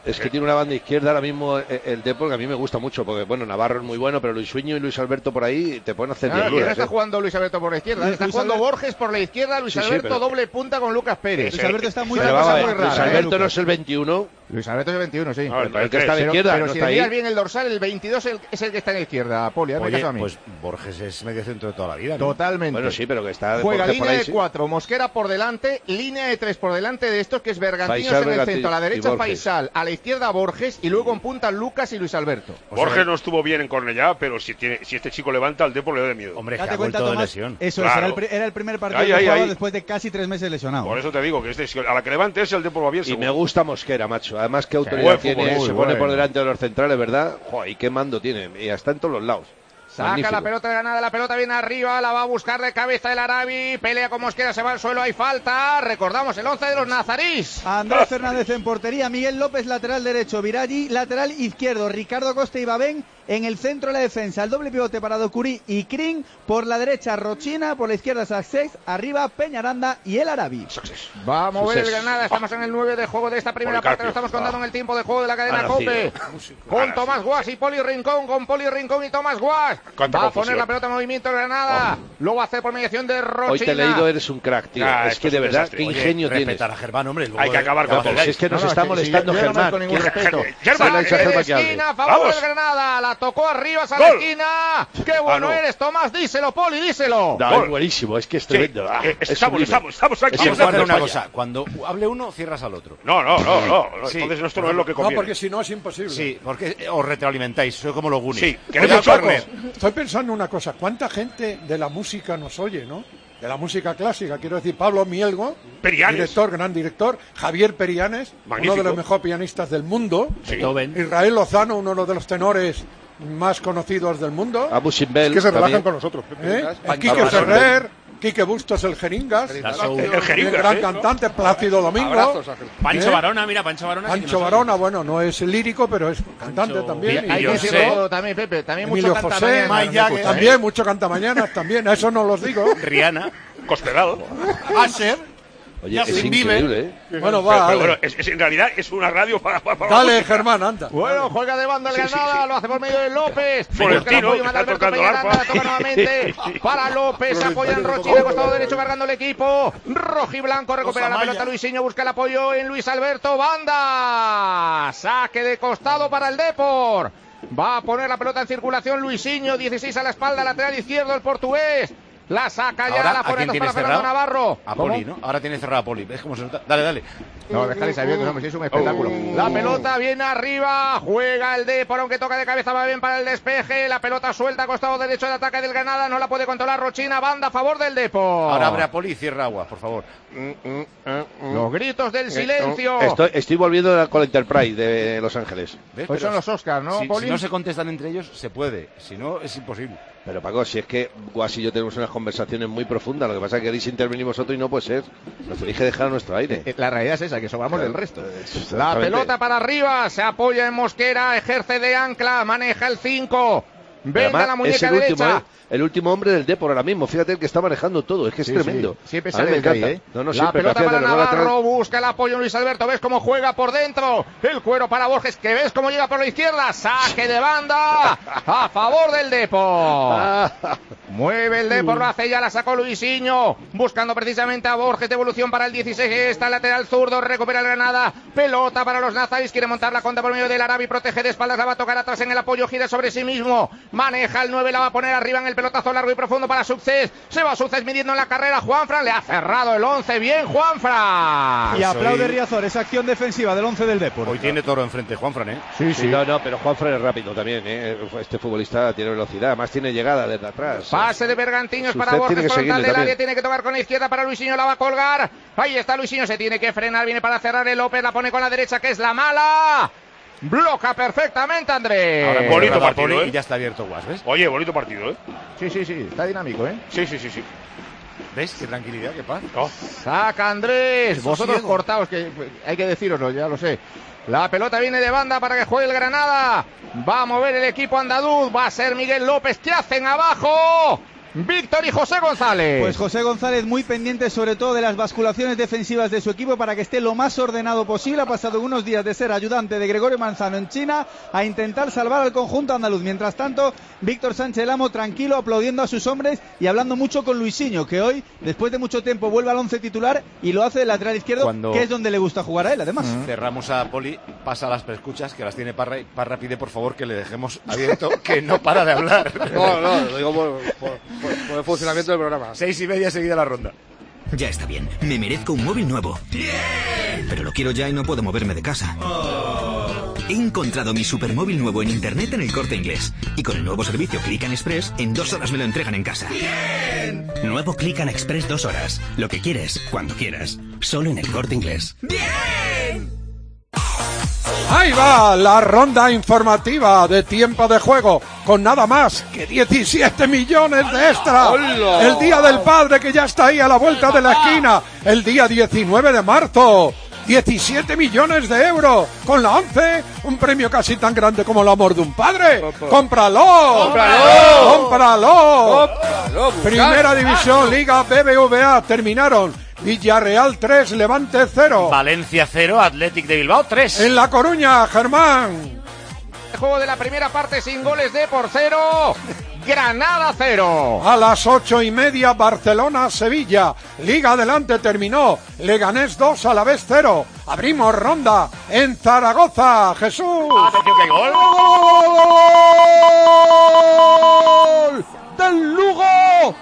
Es que tiene una banda izquierda ahora mismo el, el Depor, que a mí me gusta mucho, porque bueno, Navarro es muy bueno, pero Luis Sueño y Luis Alberto por ahí te pueden hacer Ah, ¿quién diabluras, está ¿eh? jugando Luis Alberto por la izquierda? Está Luis jugando Alberto- Borges por la izquierda, Luis Sí, sí, Alberto pero- doble punta con Lucas Pérez. Luis Alberto está muy, Pero una Pero cosa vamos a muy ver, Luis rara, ¿eh, Alberto no Lucas? es el veintiuno. Luis Alberto es el veintiuno, sí. No, el Pero el que está a la Pero, izquierda pero no si está le miras ahí. bien el dorsal, el veintidós el- es el que está en la izquierda, Poli, hazme Oye, caso a mí. pues Borges es medio centro de toda la vida, ¿no? Totalmente. Bueno, sí, pero que está Juega Borges por línea ahí, de sí. cuatro, Mosquera por delante, línea de tres por delante de estos, que es Bergantiños Faisal, en el Bergantiños centro, a la y derecha Borges. Faisal, a la izquierda Borges y luego en punta Lucas y Luis Alberto. Borges no estuvo bien en Cornellá, pero si tiene, si este chico levanta, el Depor le da de miedo. Hombre, que Date ha cuenta, vuelto de Tomás, lesión. eso Claro. es, era el, pri- era el primer partido Ahí, que ahí, jugaba ahí. después de casi tres meses lesionado. Por eso te digo que este, a la que levante ese, el Depor va bien. Y seguro. me gusta Mosquera, macho. Además, qué autoridad buen tiene. fútbol, Se muy pone bueno. por delante de los centrales, ¿verdad? Joder, y qué mando tiene. Y está en todos los lados. Saca Magnífico. la pelota de Granada, la pelota viene arriba, la va a buscar de cabeza el Arabi, pelea con Mosquera, se va al suelo, hay falta. Recordamos el once de los nazarís. Andrés Fernández en portería, Miguel López lateral derecho, Viraggi lateral izquierdo, Ricardo Costa y Babén en el centro de la defensa, el doble pivote para Docuri y Kring, por la derecha Rochina, por la izquierda Saxex, arriba Peñaranda y el Arabi. Va a mover el Success. Granada, estamos en el nueve de juego de esta primera Policarpio. parte, lo estamos contando en el tiempo de juego de la cadena Ahora COPE. sí. Con Ahora Tomás sí. Guas y Poli Rincón, con Poli Rincón y Tomás Guas. Cuánta Va a confusión. poner la pelota en movimiento el Granada, lo va a hacer por mediación de Rochina. Hoy te he leído, eres un crack, tío. Ah, es esto que es de un verdad, desastre. qué Oye, ingenio tienes. Respetar a Germán, hombre. luego Hay que de- acabar con de- todo. Pero si es que nos No, no, está sí, sí, molestando yo- yo no Germán. marco ningún ¿Quién- respeto. Germán, Se lo ha dicho a Saque de Germán que hable. esquina a favor Vamos. del Granada, la tocó arriba a la Gol. esquina. Qué bueno Ah, no. eres, Tomás, díselo, Poli, díselo. No, Gol. es buenísimo, es que es Sí, tremendo. Ah, eh, es estamos, sublime. estamos, estamos aquí. Vamos a Estamos hacer una falla. cosa. Cuando hable uno, cierras al otro. No, no, no, no. no, Sí. Entonces esto no es lo que No, conviene. porque si no es imposible. Sí, porque os retroalimentáis. Soy como los Goonies. Sí, Oye, queremos Paco, corner. estoy pensando una cosa. ¿Cuánta gente de la música nos oye, no? De la música clásica, quiero decir, Pablo Mielgo, Perianes. director, gran director, Javier Perianes, Magnífico. uno de los mejores pianistas del mundo, Beethoven. Israel Lozano, uno de los tenores más conocidos del mundo, Abu Simbel. Es que se relajan también. con nosotros. ¿eh? Pancho Quique Barón. Ferrer, Quique Bustos, el Jeringas, El el Jeringas, gran ¿eh? cantante, Plácido Domingo, Abrazos, Ángel. Pancho ¿Eh? Varona, mira, Pancho Varona. sí que Ancho nos Varona, bueno, no es lírico, pero es cantante Pancho- también. Y- y Hay yo que sé. decirlo todo también, Pepe. También Emilio mucho José, cantamañana. Mike me Jagger, gusta, ¿eh? también, mucho cantamañanas, también, a eso no los digo. Rihanna. Cospedal. Asher, Oye, es Justin increíble, ¿eh? bueno, Pero, va, pero dale. bueno, es, es- en realidad es una radio para. para, para Dale, Germán, anda. Bueno, juega de banda el Sí, sí, Granada, sí. lo hace por medio de López. Florentino, Busca el apoyo que en está Alberto tocando el Peñaranda, arpa. la toca nuevamente para López, se apoya en Rochina, costado derecho cargando el equipo. Rojiblanco recupera la pelota, Luisinho busca el apoyo en Luis Alberto, banda. Saque de costado para el Depor. Va a poner la pelota en circulación Luisinho, dieciséis a la espalda, lateral izquierdo el portugués. La saca ya, Ahora, la ¿a pone quién para tienes Fernando cerrado? Navarro. A ¿Cómo? Poli, ¿no? Ahora tiene cerrado a Poli. ¿Ves cómo se nota? Dale, dale. No, dejadles abiertos, hombre, si es un espectáculo. La pelota viene arriba, juega el Depor, aunque toca de cabeza, va bien para el despeje. La pelota suelta a costado derecho de ataque del Granada, no la puede controlar Rochina, banda a favor del Depor. Ahora abre a Poli y cierra agua, por favor. Los gritos del silencio. Estoy, estoy volviendo con la Enterprise de Los Ángeles. ¿Ves? Hoy Pero son los Oscars, ¿no, si, Poli? si no se contestan entre ellos, se puede. Si no, es imposible. Pero Paco, si es que Guas y yo tenemos unas conversaciones muy profundas, lo que pasa es que queréis intervenir vosotros y no puede ser. Nos tenéis que dejar a nuestro aire. Eh, La realidad es esa, que sobramos del resto. La Exactamente. pelota para arriba, se apoya en Mosquera, ejerce de ancla, maneja el cinco. Pero Venda además, la es muñeca el último, derecha. ¿eh? El último hombre del Depor ahora mismo. Fíjate el que está manejando todo. Es que es Sí, tremendo. sí. Siempre A mí sale me de ahí, encanta. ¿eh? No, no, la siempre. pelota Fíjate, para el gol lateral- Navarro, busca el apoyo en Luis Alberto, ves cómo juega por dentro, el cuero para Borges, que ves cómo llega por la izquierda, saque de banda a favor del Depor. Mueve el Depor, lo hace ya, la sacó Luisinho, buscando precisamente a Borges, devolución para el dieciséis, está el lateral zurdo, recupera el Granada, pelota para los nazaris, quiere montar la contra por medio del Arabi, protege de espaldas, la va a tocar atrás en el apoyo, gira sobre sí mismo, maneja el nueve, la va a poner arriba en el pelotazo largo y profundo para Success, se va Success midiendo en la carrera, Juanfran le ha cerrado el once, bien Juanfran. Y aplaude hoy- Riazor esa acción defensiva del once del Depor. Hoy tiene toro enfrente, Juanfran, ¿eh? Sí, sí. No, no, pero Juanfran es rápido también, ¿eh? Este futbolista tiene velocidad, además tiene llegada desde atrás. Pase de Bergantiños Usted para tiene Borges que frontal seguirle del área, también. tiene que tocar con la izquierda para Luisinho, la va a colgar. Ahí está Luisinho, se tiene que frenar, viene para cerrar el López, la pone con la derecha que es la mala. Bloca perfectamente Andrés. Ahora Bonito cerrado a partido, Poli ¿eh? y ya está abierto Guas, ¿ves? Oye, bonito partido, ¿eh? Sí, sí, sí, está dinámico, ¿eh? Sí, sí, sí, sí. ¿Ves? Qué tranquilidad, qué paz. Oh. Saca Andrés, Eso vosotros ciego. cortaos, que hay que deciroslo, ya lo sé. La pelota viene de banda para que juegue el Granada. Va a mover el equipo andaluz, va a ser Miguel López. ¿Qué hacen abajo? Víctor y José González. Pues José González muy pendiente sobre todo de las basculaciones defensivas de su equipo para que esté lo más ordenado posible. Ha pasado unos días de ser ayudante de Gregorio Manzano en China a intentar salvar al conjunto andaluz. Mientras tanto, Víctor Sánchez Lamo tranquilo, aplaudiendo a sus hombres y hablando mucho con Luisinho, que hoy, después de mucho tiempo, vuelve al once titular y lo hace de lateral izquierdo, Cuando que es donde le gusta jugar a él, además. Uh-huh. Cerramos a Poli, pasa a las preescuchas, que las tiene Parra, y Parra pide por favor que le dejemos abierto, que no para de hablar. No, no, lo digo por, por, por, por el funcionamiento del programa. Seis y media seguida la ronda. Ya está bien, me merezco un móvil nuevo. ¡Bien! Pero lo quiero ya y no puedo moverme de casa. Oh. He encontrado mi supermóvil nuevo en internet en El Corte Inglés. Y con el nuevo servicio Click and Express, en dos horas me lo entregan en casa. ¡Bien! Nuevo Click and Express dos horas. Lo que quieres, cuando quieras. Solo en El Corte Inglés. ¡Bien! Ahí va la ronda informativa de tiempo de juego, con nada más que diecisiete millones de extra. ¡Hola! El Día del Padre, que ya está ahí a la vuelta de la esquina, el día diecinueve de marzo. diecisiete millones de euros. Con la once, un premio casi tan grande como el amor de un padre. ¡Cómpralo! ¡Cómpralo! ¡Cómpralo! ¡Cómpralo! Primera División, Liga B B V A, terminaron. Villarreal tres, Levante cero. Valencia cero, Athletic de Bilbao tres. En La Coruña, Germán. El juego de la primera parte sin goles de por cero. Granada cero. A las ocho y media, Barcelona Sevilla. Liga adelante, terminó. Leganés dos, Alavés cero. Abrimos ronda en Zaragoza. Jesús. Atención que hay gol. ¡Gol del Lugo!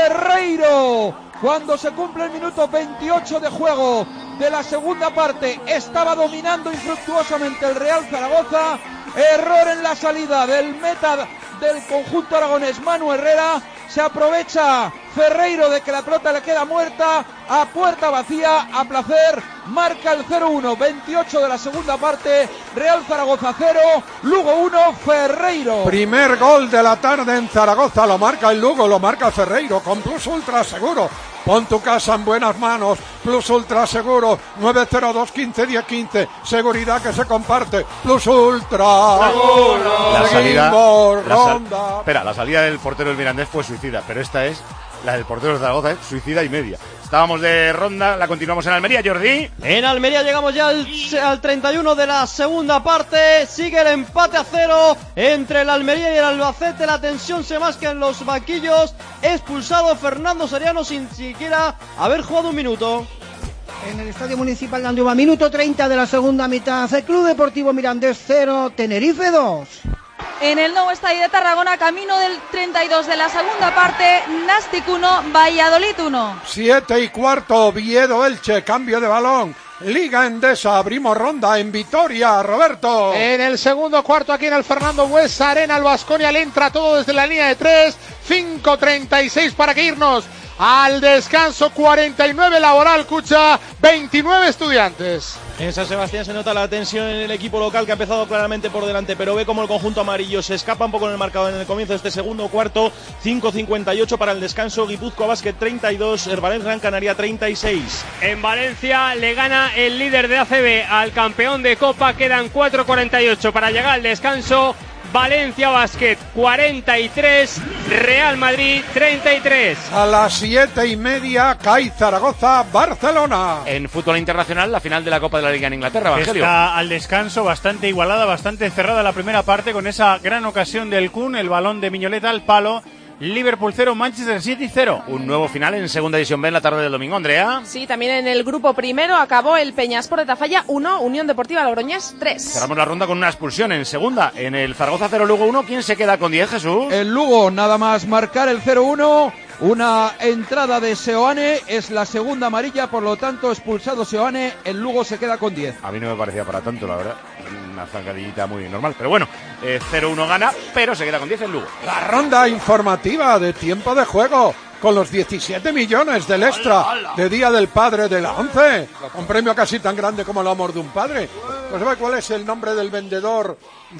Ferreiro. Cuando se cumple el minuto veintiocho de juego de la segunda parte, estaba dominando infructuosamente el Real Zaragoza. Error en la salida del meta del conjunto aragonés, Manu Herrera. Se aprovecha Ferreiro de que la pelota le queda muerta, a puerta vacía, a placer, marca el cero uno, veintiocho de la segunda parte, Real Zaragoza cero, Lugo uno, Ferreiro. Primer gol de la tarde en Zaragoza, lo marca el Lugo, lo marca Ferreiro, con Plus Ultra Seguro. Pon tu casa en buenas manos. Plus Ultra Seguro, nueve cero dos, quince, diez, quince. Seguridad que se comparte. Plus Ultra Seguro. La salida, la ronda. Sal, espera, la salida del portero del Mirandés fue suicida, pero esta es la del portero de Zaragoza, ¿eh? Suicida y media. Estábamos de ronda, la continuamos en Almería, Jordi. En Almería llegamos ya al, al treinta y uno de la segunda parte. Sigue el empate a cero entre el Almería y el Albacete. La tensión se masca en los banquillos. Expulsado Fernando Soriano sin siquiera haber jugado un minuto. En el Estadio Municipal de Andúba, minuto treinta de la segunda mitad. El Club Deportivo Mirandés cero, Tenerife dos. En el nuevo estadio de Tarragona, camino del treinta y dos de la segunda parte, Nastic uno, Valladolid uno. Siete y cuarto, Oviedo Elche, cambio de balón. Liga Endesa, abrimos ronda en Vitoria, Roberto. En el segundo cuarto, aquí en el Fernando Buesa Arena, el Baskonia le entra todo desde la línea de tres. cinco treinta y seis para que irnos al descanso. Cuarenta y nueve Laboral Cucha, veintinueve Estudiantes. En San Sebastián se nota la tensión en el equipo local, que ha empezado claramente por delante, pero ve como el conjunto amarillo se escapa un poco en el marcador en el comienzo de este segundo cuarto. Cinco cincuenta y ocho para el descanso. Guipúzcoa Basket treinta y dos, Herbalet Gran Canaria treinta y seis. En Valencia le gana el líder de A C B al campeón de Copa. Quedan cuatro cuarenta y ocho para llegar al descanso. Valencia Basket cuarenta y tres, Real Madrid treinta y tres. A las siete y media, C A I Zaragoza, Barcelona. En fútbol internacional, la final de la Copa de la Liga en Inglaterra, Evangelio. Está al descanso, bastante igualada, bastante cerrada la primera parte, con esa gran ocasión del Kun, el balón de Miñoleta al palo. Liverpool cero, Manchester City cero. Un nuevo final en Segunda División B en la tarde del domingo, Andrea. Sí, también en el grupo primero acabó el Peñaspor de Tafalla uno, Unión Deportiva Logroñés tres. Cerramos la ronda con una expulsión en segunda. En el Zaragoza cero, Lugo uno. ¿Quién se queda con diez, Jesús? El Lugo, nada más marcar el cero uno. Una entrada de Seoane, es la segunda amarilla, por lo tanto expulsado Seoane, el Lugo se queda con diez. A mí no me parecía para tanto, la verdad. Una zancadillita muy normal, pero bueno, eh, cero uno gana, pero se queda con diez el Lugo. La ronda informativa de tiempo de juego, con los diecisiete millones del extra de Día del Padre de la once. Un premio casi tan grande como el amor de un padre. ¿No sabes cuál es el nombre del vendedor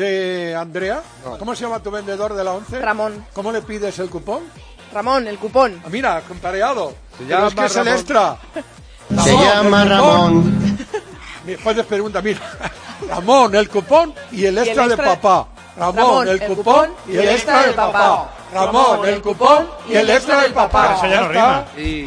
de Andrea? ¿Cómo se llama tu vendedor de la once? Ramón. ¿Cómo le pides el cupón? Ramón, el cupón. Ah, mira, compareado. Se llama es que es el Ramón. extra. Se Ramón, llama Ramón. Después de pregunta, mira, Ramón, el cupón y el extra, y el extra de papá. Ramón, Ramón el, el cupón y el extra del papá. Ramón, el cupón y el extra del papá. Eso ya no rima. Y...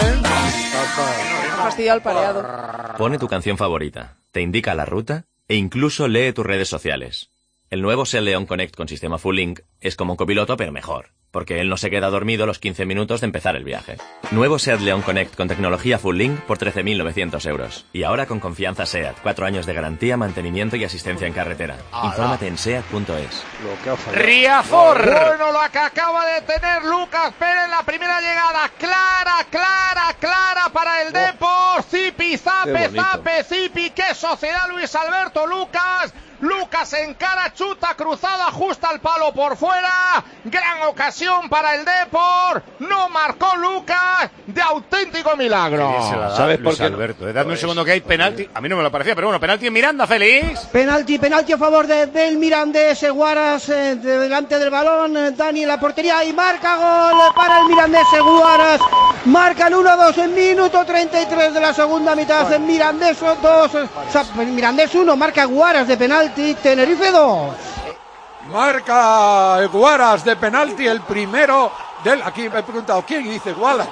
Ha fastidiado el pareado. Pone tu canción favorita, te indica la ruta e incluso lee tus redes sociales. El nuevo Seat León Connect con sistema Full Link es como un copiloto pero mejor, porque él no se queda dormido los quince minutos de empezar el viaje. Nuevo Seat León Connect con tecnología Full Link por trece mil novecientos euros. Y ahora con confianza SEAT, cuatro años de garantía, mantenimiento y asistencia en carretera. ¡Hala! Infórmate en seat punto es. Riazor. Bueno, lo que acaba de tener Lucas Pérez, la primera llegada clara, clara, clara para el Depor. Zipi, zape, zape, Zipi, qué sociedad Luis Alberto Lucas. Lucas encara, chuta, cruzado, ajusta el palo por fuera. Gran ocasión para el Depor. No marcó Lucas. De auténtico milagro. ¿Sabes por qué, Alberto? Eh, dadme un segundo que hay penalti. A mí no me lo parecía, pero bueno, penalti en Miranda, Félix. Penalti, penalti a favor de, del Mirandés. Guaras eh, de, delante del balón. Eh, Dani en la portería y marca gol para el Mirandés. Guaras marcan uno dos en minuto treinta y tres de la segunda mitad. En Mirandés dos. O sea, Mirandés uno, marca Guaras de penalti. Tenerife dos. Marca Guaras de penalti, el primero del... Aquí me he preguntado, ¿quién dice Wallace?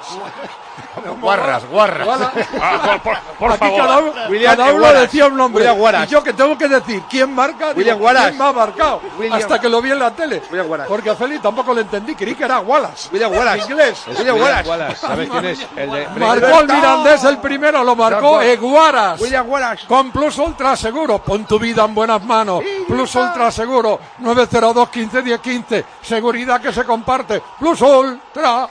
Guarras, Guarras. Ah, por, por, por Aquí favor. cada uno, William cada uno decía un nombre. William y yo que tengo que decir quién marca, William digo, Wallace. quién me ha marcado. William. Hasta que lo vi en la tele. William Wallace. Porque a Félix tampoco le entendí, creí que era Wallace. William Wallace. En inglés. Es William Wallace. Wallace. ¿Sabes quién es? El de... Marcó el Mirandés el primero, lo marcó Eguaras. William Wallace. Con Plus Ultra Seguro. Pon tu vida en buenas manos. Plus Ultra Seguro. nueve cero dos, quince, diez, quince. Seguridad que se comparte. Plus Ultra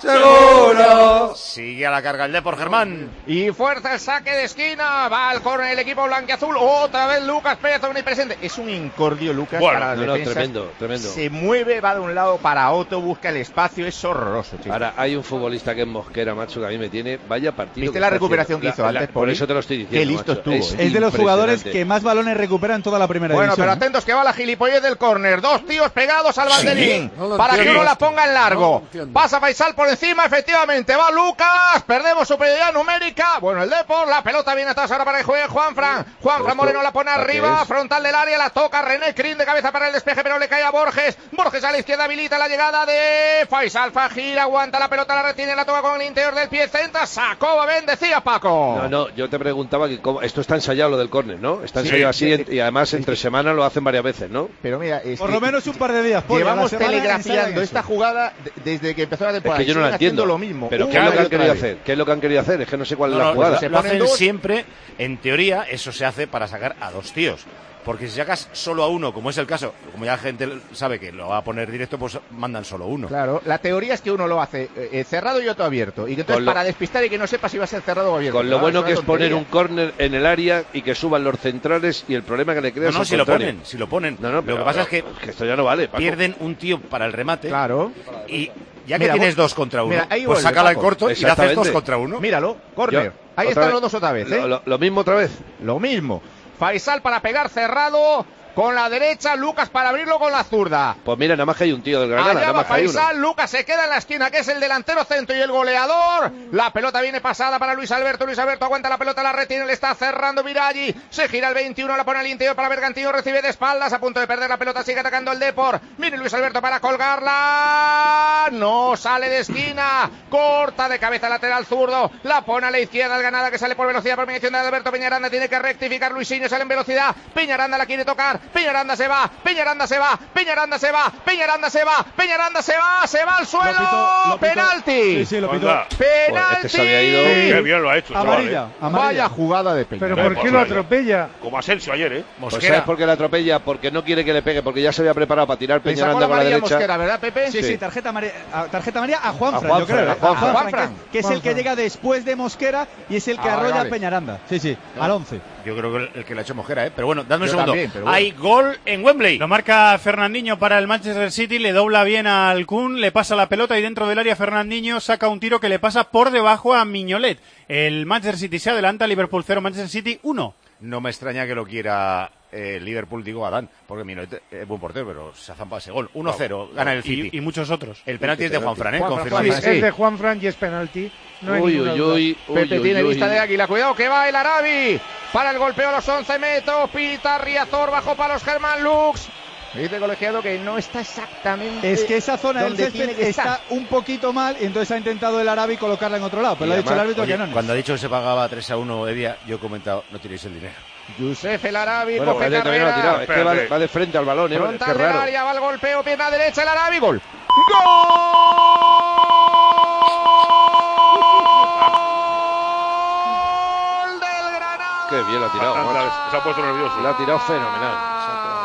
Seguro. Sigue a la carga el Depor, Germán. Y fuerza el saque de esquina. Va al córner el equipo blanquiazul. Otra vez Lucas Pérez omnipresente. Es un incordio Lucas bueno, para las no, no, defensas. tremendo, tremendo. Se mueve, va de un lado para otro, busca el espacio. Es horroroso, chicos. Ahora, hay un futbolista que es Mosquera, macho, que a mí me tiene. Vaya partido. ¿Viste la recuperación que hizo la, antes? La, por eso te lo estoy diciendo. Qué listo macho. estuvo. Es, es de los jugadores que más balones recupera en toda la primera bueno, división. Bueno, pero atentos que va la gilipollez del córner. Dos tíos pegados al banderín. Sí, no para que uno la ponga en largo. No pasa Faisal por encima, efectivamente. Va Lucas. Perdemos superioridad numérica. Bueno, el Depor. La pelota viene atrás ahora para que juegue Juanfran. Juanfran Moreno la pone arriba. Frontal del área. La toca René Crin de cabeza para el despeje, pero le cae a Borges. Borges a la izquierda habilita la llegada de Faisal Fajir. Aguanta la pelota, la retiene, la toca con el interior del pie. Centra. Sacó a Ben, decía Paco. No, no, yo te preguntaba que cómo, esto está ensayado lo del córner, ¿no? Está sí, ensayado así sí, y además entre semana lo hacen varias veces, ¿no? Pero mira, es por lo menos un par de días. Por llevamos telegrafiando esta jugada desde que empezó la temporada. Es que yo no la entiendo. Lo mismo. Pero ¿qué es lo que han querido hacer? ¿Qué es lo que han querido hacer? Es que no sé cuál no, es la no, jugada. Se lo hacen dos. Siempre, en teoría, eso se hace para sacar a dos tíos. Porque si sacas solo a uno, como es el caso, como ya la gente sabe que lo va a poner directo, pues mandan solo uno. Claro, la teoría es que uno lo hace eh, cerrado y otro abierto. Y que entonces lo, para despistar y que no sepa si va a ser cerrado o abierto. Con lo bueno que es poner un córner en el área y que suban los centrales y el problema que le crea no, no, es si lo ponen, si lo ponen. No, no, lo que pasa es que, que esto ya no vale, Paco. Pierden un tío para el remate. Claro. Y ya que mira, tienes vos, dos contra uno, mira, pues sácala al corto y le haces dos contra uno. Míralo, córner. Ahí están los dos otra vez, ¿eh? Lo, lo, lo mismo otra vez. Lo mismo. Faisal para pegar cerrado. Con la derecha, Lucas para abrirlo con la zurda. Pues mira, nada más que hay un tío del Granada. Allá va Faisal, Lucas se queda en la esquina, que es el delantero centro y el goleador. La pelota viene pasada para Luis Alberto. Luis Alberto aguanta la pelota, la retiene, le está cerrando Viraggi. Se gira el veintiuno, la pone al interior para Bergantiño, recibe de espaldas, a punto de perder la pelota, sigue atacando el Depor. Viene Luis Alberto para colgarla. No sale de esquina. Corta de cabeza lateral zurdo. La pone a la izquierda el Granada, que sale por velocidad por mediación de Alberto Peñaranda. Tiene que rectificar Luisinho, sale en velocidad. Peñaranda la quiere tocar. Peñaranda se va. Peñaranda se va, Peñaranda se va, Peñaranda se va, Peñaranda se va, se va al suelo, lo pito, lo pito. Penalti. Sí, sí, lo pito. Penalti. Este se había ido. Qué bien lo ha hecho. Amarilla, chaval, ¿eh? amarilla. Vaya jugada de Peñaranda. Pero ¿por qué lo atropella? Como Asensio ayer, ¿eh? Mosquera. Pues ¿sabes por qué le atropella? Porque no quiere que le pegue, porque ya se había preparado para tirar Peñaranda la con la derecha. Mosquera, ¿verdad, Pepe? Sí, sí, sí, tarjeta amarilla, tarjeta amarilla a Juanfran, Juan yo creo. A Juanfran, a Juanfran, Juanfran, que, que es el que llega después de Mosquera y es el que ah, arrolla vale. a Peñaranda. Sí, sí, no. Al once. Yo creo que el, el que le ha hecho Mosquera, ¿eh? Pero bueno, dame un yo segundo. También, bueno. Hay gol en Wembley. Lo marca Fernandinho para el Manchester City, le dobla bien al Kun, le pasa la pelota y dentro del área Fernandinho saca un tiro que le pasa por debajo a Mignolet. El Manchester City se adelanta, Liverpool cero, Manchester City uno. No me extraña que lo quiera eh, Liverpool, digo Adán, porque Mignolet es buen portero, pero se ha zampado ese gol. uno cero, gana el City. Y, y muchos otros. El penalti es de Juanfran, ¿eh? Juan sí, sí. Es de Juanfran y es penalti. No hay uy, uy, uy, Pepe uy, tiene uy, vista uy. de águila, cuidado que va el Arabi para el golpeo a los once metros, pita Riazor, bajo palos Germán Lux. Dice Colegiado que no está exactamente. Es que esa zona del donde césped está un poquito mal, y entonces ha intentado el Arabi colocarla en otro lado, pero le ha dicho el árbitro que no. Cuando ha dicho que se pagaba tres a uno, Evia, yo he comentado, no tiréis el dinero. Yusef el Arabi, bueno, coge todavía no ha tirado. Es que va, va de frente al balón, ¿eh? Frontal Es que del raro. área, va el golpeo, pierna derecha el Arabi, gol. ¡Gol del Granada! Qué bien lo ha tirado. macho. Se ha puesto nervioso. Lo ha tirado fenomenal.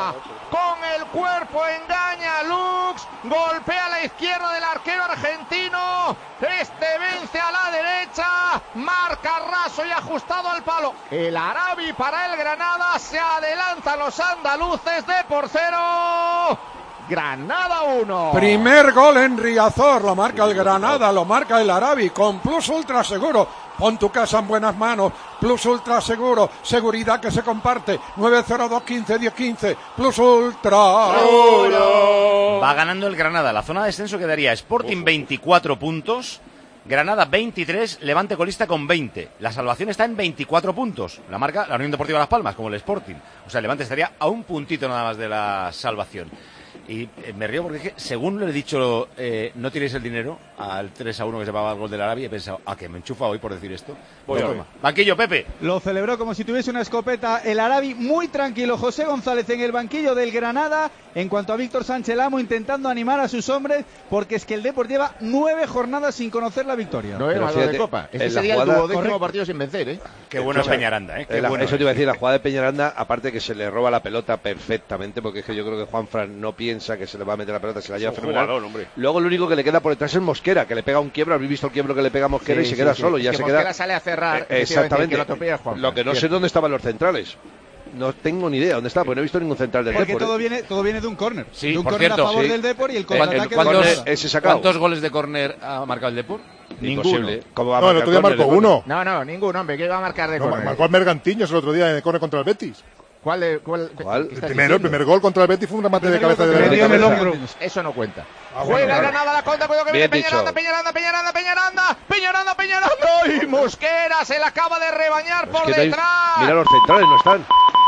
Con el cuerpo engaña a Lux, golpea a la izquierda del arquero argentino, este vence a la derecha, marca raso y ajustado al palo. El Arabi para el Granada, se adelantan los andaluces de por cero. Granada uno. Primer gol en Riazor, lo marca el Granada, lo marca el Arabi, con Plus Ultra Seguro. Pon tu casa en buenas manos. Plus Ultra Seguro, seguridad que se comparte. nueve cero dos quince diez quince. Plus Ultra Seguro. Va ganando el Granada. La zona de descenso quedaría Sporting veinticuatro puntos, Granada veintitrés, Levante colista con veinte. La salvación está en veinticuatro puntos. La marca la Unión Deportiva Las Palmas, como el Sporting. O sea, el Levante estaría a un puntito nada más de la salvación. Y eh, me río porque es que, según le he dicho, eh, no tiréis el dinero al tres a uno que se pagaba el gol del Arabia, he pensado, ah, que me enchufa hoy por decir esto. Voy no, a toma. Banquillo, Pepe. Lo celebró como si tuviese una escopeta el Arabi, muy tranquilo. José González en el banquillo del Granada. En cuanto a Víctor Sánchez Lamo, intentando animar a sus hombres, porque es que el Depor lleva nueve jornadas sin conocer la victoria. No es de Copa. Este sería el duodécimo partido sin vencer, ¿eh? Qué bueno es Peñaranda, ¿eh? Qué La, bueno eso te iba a decir, la jugada de Peñaranda, aparte que se le roba la pelota perfectamente, porque es que yo creo que Juanfran no piensa que se le va a meter la pelota, se la lleva fenomenal. Jugador, hombre. Luego lo único que le queda por detrás es Mosquera, que le pega un quiebro. Habéis visto el quiebro que le pega a Mosquera Sí, y se sí, queda sí. solo. Es Ya que se Mosquera queda... sale a cerrar. Eh, exactamente. Que lo, topea Juan, lo que no sé dónde estaban los centrales. No tengo ni idea dónde está, porque no he visto ningún central del Porque Depor. todo viene, todo viene de un córner. Sí, de un por córner cierto, a favor sí. del Depor y el El- contraataque el del córner Granada. ese sacado. ¿Cuántos goles de córner ha marcado el Depor? Imposible. ¿Cómo va a No, el marcar otro día córner marcó de córner? uno. No, no, ninguno, hombre. ¿Qué va a marcar de No, córner? marcó al Mergantiños el otro día en el córner contra el Betis. ¿Cuál? De, cuál, ¿Cuál? ¿qué El estás primero, el diciendo? primer gol contra el Betis fue un remate de Primer cabeza gol de contra la el de Betis. cabeza. Eso no cuenta. Ah, Juega bueno, claro. Granada la contra, cuidado que viene Bien Peñaranda, dicho. Peñaranda, Peñaranda, Peñaranda, Peñaranda, Peñaranda, y Mosquera se la acaba de rebañar por Es que no hay- detrás. Mira, los centrales no están.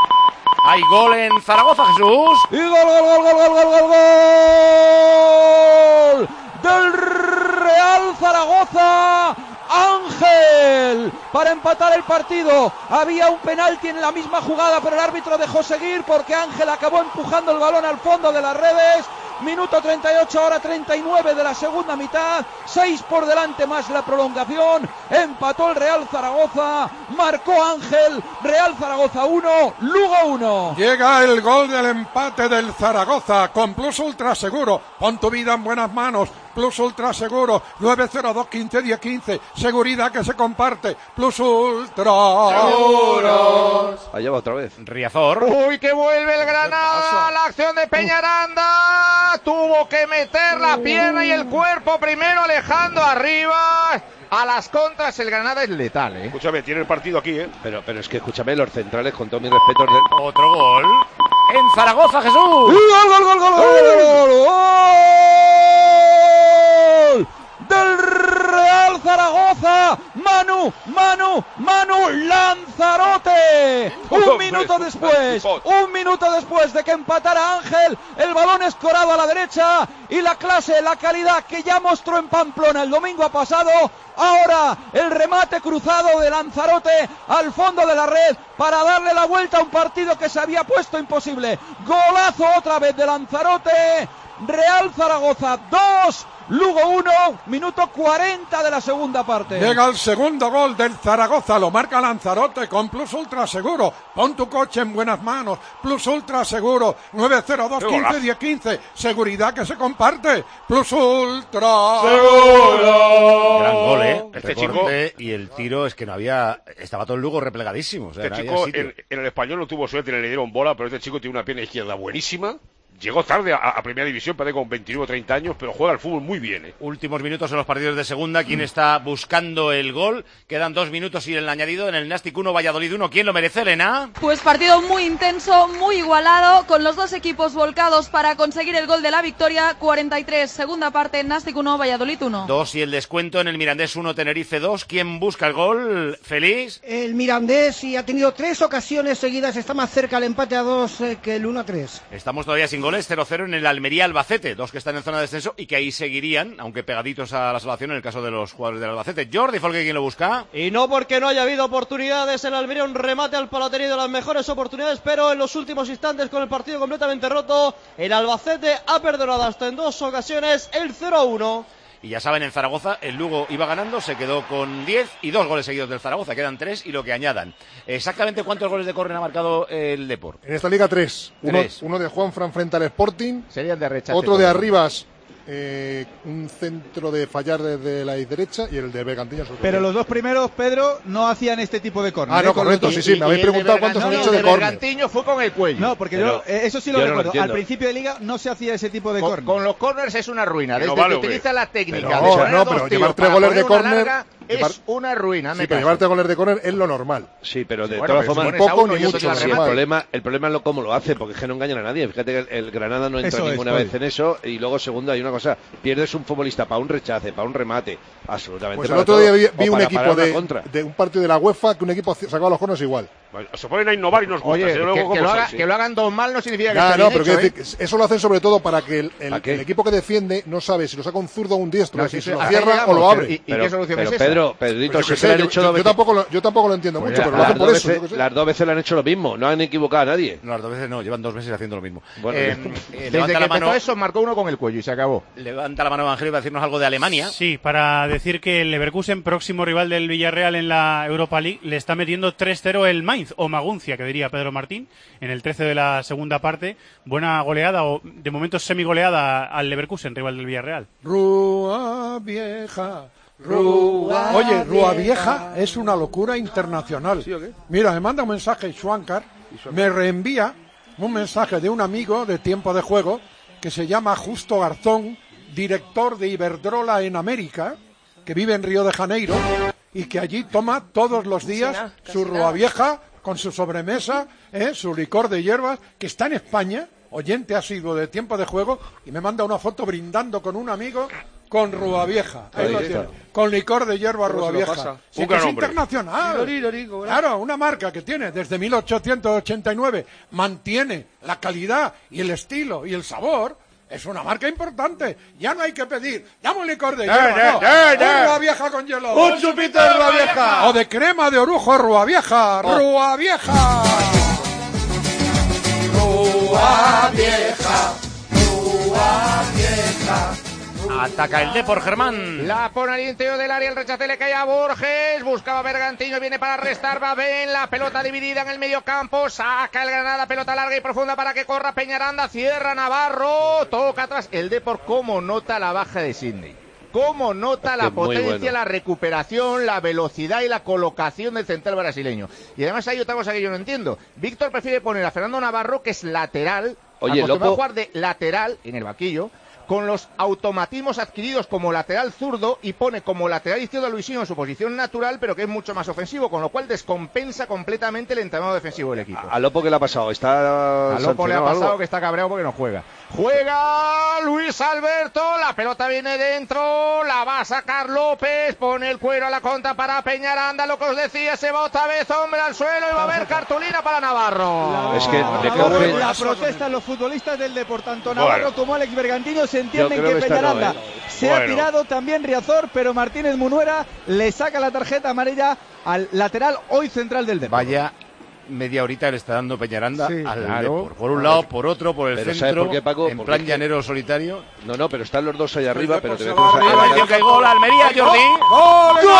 Hay gol en Zaragoza, Jesús. Y gol, gol, gol, gol, gol, gol, gol, gol del Real Zaragoza. Ángel para empatar el partido. Había un penalti en la misma jugada, pero el árbitro dejó seguir porque Ángel acabó empujando el balón al fondo de las redes. Minuto treinta y ocho, ahora treinta y nueve de la segunda mitad. seis por delante más la prolongación. Empató el Real Zaragoza. Marcó Ángel. Real Zaragoza uno, Lugo uno. Llega el gol del empate del Zaragoza con Plus Ultra Seguro. Pon tu vida en buenas manos. Plus Ultra Seguro. nueve cero dos quince diez quince. Seguridad que se comparte. Plus Ultra Seguro. Allá va otra vez. Riazor. Uy, que vuelve el Granada. La acción de Peñaranda. Tuvo que meter la pierna y el cuerpo primero, Alejandro arriba. A las contras el Granada es letal, ¿eh? Escúchame, tiene el partido aquí, ¿eh? Pero, pero es que escúchame, los centrales, con todos mis respetos. De... Otro gol en Zaragoza, Jesús. ¡Gol, gol, gol, gol, gol, gol, gol! Del Real Zaragoza. Manu, Manu, Manu Lanzarote. Un minuto después, un minuto después de que empatara Ángel, el balón escorado a la derecha y la clase, la calidad que ya mostró en Pamplona el domingo pasado. Ahora el remate cruzado de Lanzarote al fondo de la red para darle la vuelta a un partido que se había puesto imposible. Golazo otra vez de Lanzarote. Real Zaragoza dos, Lugo uno, minuto cuarenta de la segunda parte. Llega el segundo gol del Zaragoza, lo marca Lanzarote con Plus Ultra Seguro. Pon tu coche en buenas manos. Plus Ultra Seguro, nueve cero dos quince diez quince. Seguridad que se comparte. Plus Ultra Seguro. Gran gol, ¿eh? Este Recorte, y el tiro es que no había... Estaba todo el Lugo replegadísimo. O sea, Este no había chico sitio. en, en el Español no tuvo suerte, le dieron bola, pero este chico tiene una pierna izquierda buenísima. Llegó tarde a, a Primera División, parece con veintinueve o treinta años, pero juega al fútbol muy bien, ¿eh? Últimos minutos en los partidos de segunda. ¿Quién está buscando el gol? Quedan dos minutos y el añadido en el Nastic uno, Valladolid uno. ¿Quién lo merece, Elena? Pues partido muy intenso, muy igualado, con los dos equipos volcados para conseguir el gol de la victoria. cuarenta y tres, segunda parte, Nastic uno, Valladolid uno. Dos y el descuento en el Mirandés uno, Tenerife dos. ¿Quién busca el gol? ¿Feliz? El Mirandés, y ha tenido tres ocasiones seguidas, está más cerca el empate a dos eh, que el uno a tres. Estamos todavía sin sin goles, cero cero en el Almería-Albacete, dos que están en zona de descenso y que ahí seguirían, aunque pegaditos a la salvación en el caso de los jugadores del Albacete. Jordi Folque, ¿quién lo busca? Y no porque no haya habido oportunidades, el Almería un remate al palo ha tenido las mejores oportunidades, pero en los últimos instantes con el partido completamente roto, el Albacete ha perdonado hasta en dos ocasiones el cero a uno. Y ya saben, en Zaragoza el Lugo iba ganando, se quedó con diez y dos goles seguidos del Zaragoza, quedan tres y lo que añadan. Exactamente cuántos goles de córner ha marcado el Depor. En esta liga tres. Uno, Tres. uno de Juanfran frente al Sporting. Serían de rechace. Otro de todos. Arribas, eh, un centro de fallar desde la derecha y el de Bergantiño. sobre Pero todo. los dos primeros, Pedro, no hacían este tipo de córner. Ah, no, ¿eh? Con correcto, los sí, dos- sí, me habéis preguntado cuántos han hecho de córner. Bergantiño fue con el cuello. No, porque Pero yo, eh, eso sí lo yo no lo recuerdo. entiendo. Al principio de liga no se hacía ese tipo de Con, córner. con los corners es una ruina. Que Desde no vale, que hombre. utiliza la técnica Pero de no, poner no, dos pero tíos llevar tres para goles poner de una córner, larga llevar- es una ruina. Sí, pero llevarte goles de córner es lo normal. Sí, pero de Sí, bueno, todas pero formas, si pones a poco uno ni y otro mucho. la Sí, el remate. problema, el problema es lo cómo lo hace, porque es que no engañan a nadie. Fíjate que el, el Granada no entra Eso es, ninguna Paul. vez en eso. Y luego, segundo, hay una cosa: pierdes un futbolista para un rechace, para un remate, absolutamente. Pues el para otro todo, día vi, o vi un para equipo parar una de, contra. de un partido de la UEFA que un equipo sacaba los corners igual. Bueno, se ponen a innovar y nos gusta. Oye, ¿sí? Luego, que, ¿cómo que lo son? haga- Sí. que lo hagan dos mal no significa que Ya, esté no, bien pero hecho, quiero ¿eh? decir que eso lo hacen sobre todo para que el, el- ¿Para qué? el equipo que defiende no sabe si lo saca un zurdo o un diestro, No, si sí, se sí, lo hasta cierra llegamos, o lo abre. pero- ¿y- y Pero, qué solución pero es esa? Pedro, Pedrito, Pues yo si qué es que le sé, han yo, hecho yo- dos yo veces- tampoco lo, yo tampoco lo entiendo Pues mucho, ya, pero lo las hacen por dos eso. yo veces- qué sé. las dos veces le han hecho lo mismo, no han equivocado a nadie. No, las dos veces no, llevan dos meses haciendo lo mismo. Bueno, Eh, ya. eh, Desde levanta que la empezó mano, eso, marcó uno con el cuello y se acabó. levanta la mano Evangelio para decirnos algo de Alemania. Sí, para decir que el Leverkusen, próximo rival del Villarreal en la Europa League, le está metiendo tres cero el Mainz, o Maguncia, que diría Pedro Martín, en el trece de la segunda parte. Buena goleada, o de momento semi-goleada al Leverkusen, rival del Villarreal. Rúa Vieja, Rúa Oye, Rúa Vieja es una locura internacional. ¿Sí o qué? Mira, me manda un mensaje Schwankar, me reenvía un mensaje de un amigo de Tiempo de Juego que se llama Justo Garzón, director de Iberdrola en América, que vive en Río de Janeiro y que allí toma todos los días nada, casi su Rúa nada. Vieja con su sobremesa, ¿eh? Su licor de hierbas, que está en España, oyente asiduo de Tiempo de Juego, y me manda una foto brindando con un amigo con Rúa Vieja. Ahí Ahí lo está. tiene. Con licor de hierba ¿Cómo Rúa se lo Vieja. pasa? Sí, Un que gran es hombre. internacional. Lori, lori, ¿cómo era? Claro, una marca que tiene desde mil ochocientos ochenta y nueve, mantiene la calidad y el estilo y el sabor. Es una marca importante. Ya no hay que pedir. Dame un licor de Ya, hierba, ya, no. ya, Un ya. Rúa Vieja con hielo. Un chupito de Rúa Vieja. O de crema de orujo Rúa Vieja. Rúa Vieja. Rúa Vieja. Rúa Vieja. Ataca el Depor, Germán. La pone al interior del área, el rechace le cae a Borges, buscaba Bergantiño, viene para restar, va bien, la pelota dividida en el medio campo, saca el Granada, pelota larga y profunda para que corra Peñaranda, cierra Navarro, toca atrás, el Depor cómo nota la baja de Sidney. Cómo nota la Es muy potencia, bueno. la recuperación, la velocidad y la colocación del central brasileño. Y además hay otra cosa que yo no entiendo. Víctor prefiere poner a Fernando Navarro, que es lateral, Oye, acostumbrado Lopo- a jugar de lateral en el banquillo, con los automatismos adquiridos como lateral zurdo, y pone como lateral izquierdo a Luisinho en su posición natural, pero que es mucho más ofensivo, con lo cual descompensa completamente el entramado defensivo del equipo. ¿A Lopo qué le ha pasado? ¿Está A Lopo le ha sancionado pasado algo? que está cabreado porque no juega. Juega Luis Alberto, la pelota viene dentro, la va a sacar López, pone el cuero a la contra para Peñaranda, lo que os decía, se va otra vez hombre al suelo y va a haber cartulina para Navarro. Es que le La, coge- la protesta de los futbolistas del Depor, tanto Navarro Bueno. como Alex Bergantino, se entienden Yo creo que que esta no, Peñaranda ¿eh? se ha Bueno. tirado, también Riazor, pero Martínez Munuera le saca la tarjeta amarilla al lateral hoy central del Depor. Vaya media horita le está dando Peñaranda Sí, al claro. Depor. Por un lado, por otro, por el Pero ¿sabes centro, por qué, Paco? en Porque plan es que- llanero solitario. No, no, pero están los dos ahí arriba, pero te voy a se va decir una cosa. Atención que hay gol, Almería, Jordi. ¡Gol! en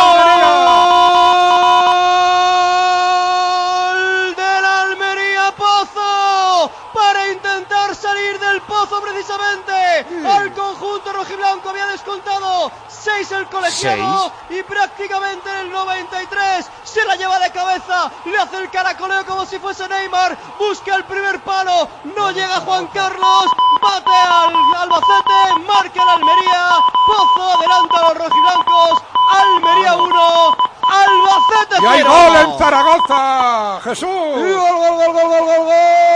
¡Gol del Almería Pozo! Para intentar salir del pozo precisamente. Al conjunto rojiblanco había descontado seis el colegiado y prácticamente en el noventa y tres se la lleva de cabeza, le hace el caracoleo como si fuese Neymar, busca el primer palo, no llega Juan Carlos, bate al Albacete, marca el Almería, Pozo adelanta a los rojiblancos, Almería uno, Albacete Y hay cero. gol en Zaragoza. Jesús. ¡Gol, gol, gol, gol, gol, gol, gol!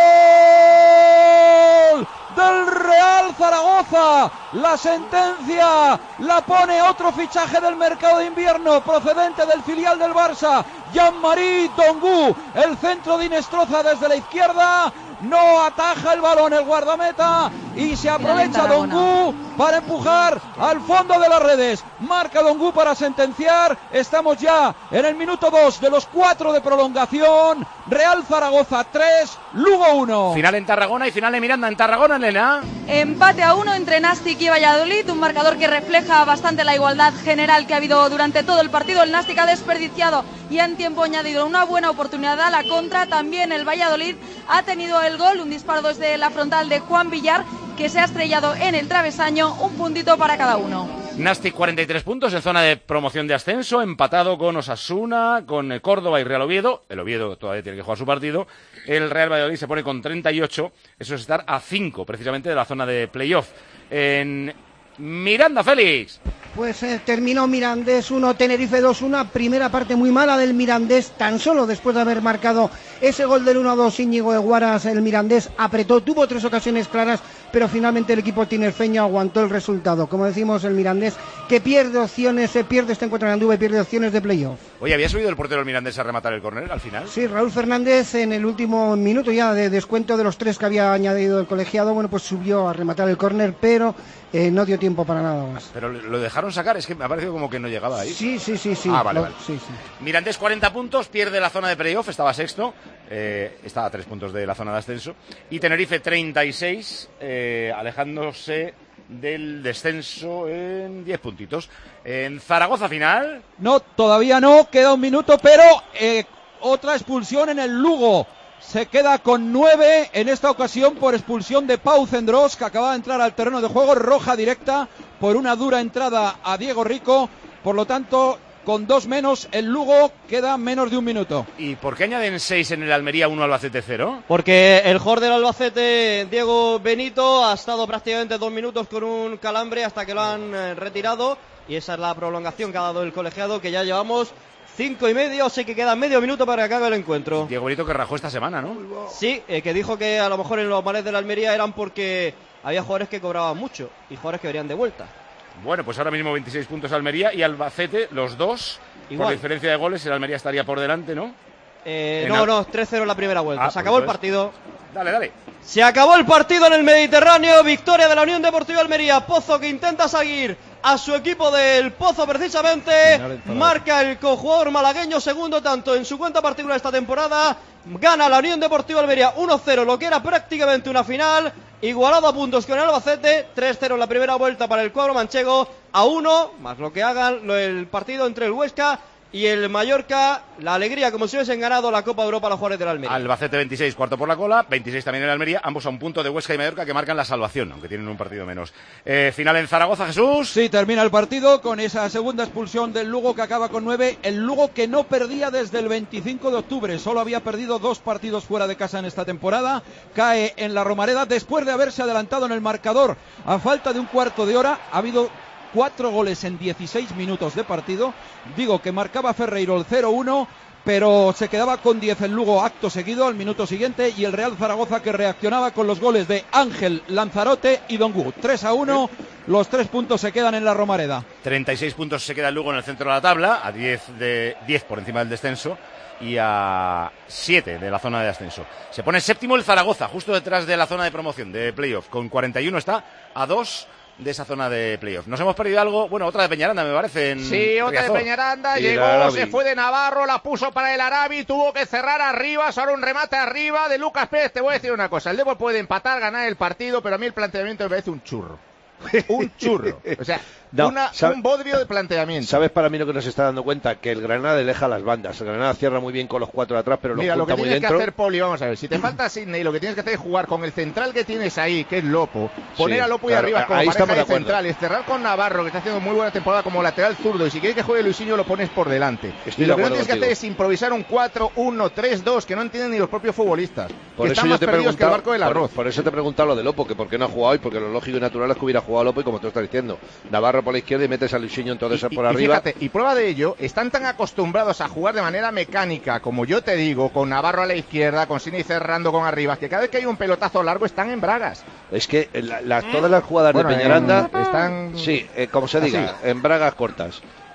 Del Real Zaragoza. La sentencia la pone otro fichaje del mercado de invierno procedente del filial del Barça, Jean-Marie Dongu. El centro de Inestroza desde la izquierda. no ataja el balón el guardameta y se aprovecha Dongu para empujar al fondo de las redes. Marca Dongu para sentenciar. Estamos ya en el minuto dos de los cuatro de prolongación. Real Zaragoza tres, Lugo uno. Final en Tarragona y final de Miranda en Tarragona, Elena. Empate a uno entre Nastic y Valladolid, un marcador que refleja bastante la igualdad general que ha habido durante todo el partido. El Nastic ha desperdiciado y en tiempo añadido una buena oportunidad a la contra. También el Valladolid ha tenido el gol, un disparo desde la frontal de Juan Villar, que se ha estrellado en el travesaño, un puntito para cada uno. Nastic cuarenta y tres puntos en zona de promoción de ascenso, empatado con Osasuna, con Córdoba y Real Oviedo. El Oviedo todavía tiene que jugar su partido. El Real Valladolid se pone con treinta y ocho, eso es estar a cinco precisamente de la zona de playoff. En Miranda, Félix. Pues eh, terminó Mirandés uno, Tenerife dos, una primera parte muy mala del Mirandés, tan solo después de haber marcado ese gol del uno a dos Íñigo Eguaras. El Mirandés apretó, tuvo tres ocasiones claras, pero finalmente el equipo tinerfeño aguantó el resultado. Como decimos, el Mirandés que pierde opciones, se pierde este encuentro en Andúba, pierde opciones de playoff. Oye, ¿había subido el portero del Mirandés a rematar el córner al final? Sí, Raúl Fernández en el último minuto ya de descuento de los tres que había añadido el colegiado, bueno, pues subió a rematar el córner, pero eh, no dio tiempo para nada más. Pero lo dejaron sacar, es que me ha parecido como que no llegaba ahí. Sí, sí, sí, sí. Ah, vale, lo, vale. Sí, sí. Mirandés cuarenta puntos, pierde la zona de playoff, estaba sexto, eh, estaba a tres puntos de la zona de ascenso. Y Tenerife treinta y seis, eh, alejándose del descenso en diez puntitos. En Zaragoza final. No, todavía no, queda un minuto, pero eh, otra expulsión en el Lugo. Se queda con nueve, en esta ocasión por expulsión de Pau Cendrós, que acaba de entrar al terreno de juego, roja directa por una dura entrada a Diego Rico. Por lo tanto, con dos menos, el Lugo queda menos de un minuto. ¿Y por qué añaden seis en el Almería, uno Albacete cero? Porque el jugador del Albacete, Diego Benito, ha estado prácticamente dos minutos con un calambre hasta que lo han eh, retirado. Y esa es la prolongación que ha dado el colegiado, que ya llevamos cinco y medio, sé que queda medio minuto para que acabe el encuentro. Diego Benito que rajó esta semana, ¿no? Sí, eh, que dijo que a lo mejor en los males de la Almería eran porque había jugadores que cobraban mucho y jugadores que venían de vuelta. Bueno, pues ahora mismo veintiséis puntos Almería y Albacete, los dos. Igual. Por diferencia de goles, el Almería estaría por delante, ¿no? Eh, no, al... no, tres cero en la primera vuelta. Ah, Se acabó pues el partido. Dale, dale. Se acabó el partido en el Mediterráneo. Victoria de la Unión Deportiva Almería. Pozo que intenta seguir a su equipo del Pozo precisamente. Marca el cojugador malagueño segundo tanto en su cuenta particular esta temporada. Gana la Unión Deportiva Almería uno cero, lo que era prácticamente una final. Igualado a puntos con el Albacete. tres cero en la primera vuelta para el cuadro manchego. A uno, más lo que hagan el partido entre el Huesca y el Mallorca. La alegría como si hubiesen ganado la Copa de Europa los jugadores del Almería. Albacete veintiséis, cuarto por la cola, veintiséis también en Almería, ambos a un punto de Huesca y Mallorca que marcan la salvación, aunque tienen un partido menos. Eh, final en Zaragoza, Jesús. Sí, termina el partido con esa segunda expulsión del Lugo que acaba con nueve. El Lugo que no perdía desde el veinticinco de octubre, solo había perdido dos partidos fuera de casa en esta temporada. Cae en la Romareda después de haberse adelantado en el marcador a falta de un cuarto de hora. Ha habido cuatro goles en dieciséis minutos de partido. Digo que marcaba Ferreiro el cero uno, pero se quedaba con diez el Lugo acto seguido al minuto siguiente, y el Real Zaragoza que reaccionaba con los goles de Ángel, Lanzarote y Dongu. tres a uno, los tres puntos se quedan en la Romareda. treinta y seis puntos se queda el Lugo en el centro de la tabla, a diez, de, diez por encima del descenso y a siete de la zona de ascenso. Se pone séptimo el Zaragoza, justo detrás de la zona de promoción de playoff, con cuarenta y uno, está a dos de esa zona de playoff. Nos hemos perdido algo, bueno, otra de Peñaranda me parece. En sí, otra Riazor. de Peñaranda, llegó, se fue de Navarro, la puso para el Arabi, tuvo que cerrar arriba, ahora un remate arriba de Lucas Pérez. Te voy a decir una cosa, el Depor puede empatar, ganar el partido, pero a mí el planteamiento me parece un churro. Un churro. O sea, no, una, sabe, un bodrio de planteamiento. ¿Sabes para mí lo que nos está dando cuenta? Que el Granada aleja las bandas. El Granada cierra muy bien con los cuatro de atrás, pero Mira, los lo que junta muy tienes dentro. que hacer, Poli, vamos a ver, si te falta Sidney, lo que tienes que hacer es jugar con el central que tienes ahí, que es Lopo, poner Sí, a Lopo y claro, arriba como ahí pareja estamos de de acuerdo. centrales, cerrar con Navarro, que está haciendo muy buena temporada como lateral zurdo, y si quieres que juegue Luisinho lo pones por delante. Estoy y lo de que no acuerdo tienes que contigo. hacer es improvisar un cuatro uno tres dos, que no entienden ni los propios futbolistas, Por que eso están yo más te he perdidos que el preguntado, barco del por, arroz. por eso te he preguntado lo de Lopo, que por qué no ha jugado hoy, porque lo lógico y natural es que hubiera jugado Lopo, y como tú estás diciendo, Navarro por la izquierda y metes a Luisinho entonces Y, por y arriba. fíjate, y prueba de ello, están tan acostumbrados a jugar de manera mecánica, como yo te digo, con Navarro a la izquierda, con Sidney cerrando con arriba, que cada vez que hay un pelotazo largo están en bragas. Es que la, la, todas las jugadas Bueno, de Peñaranda en- están sí, eh, como se diga, así. en bragas cortas.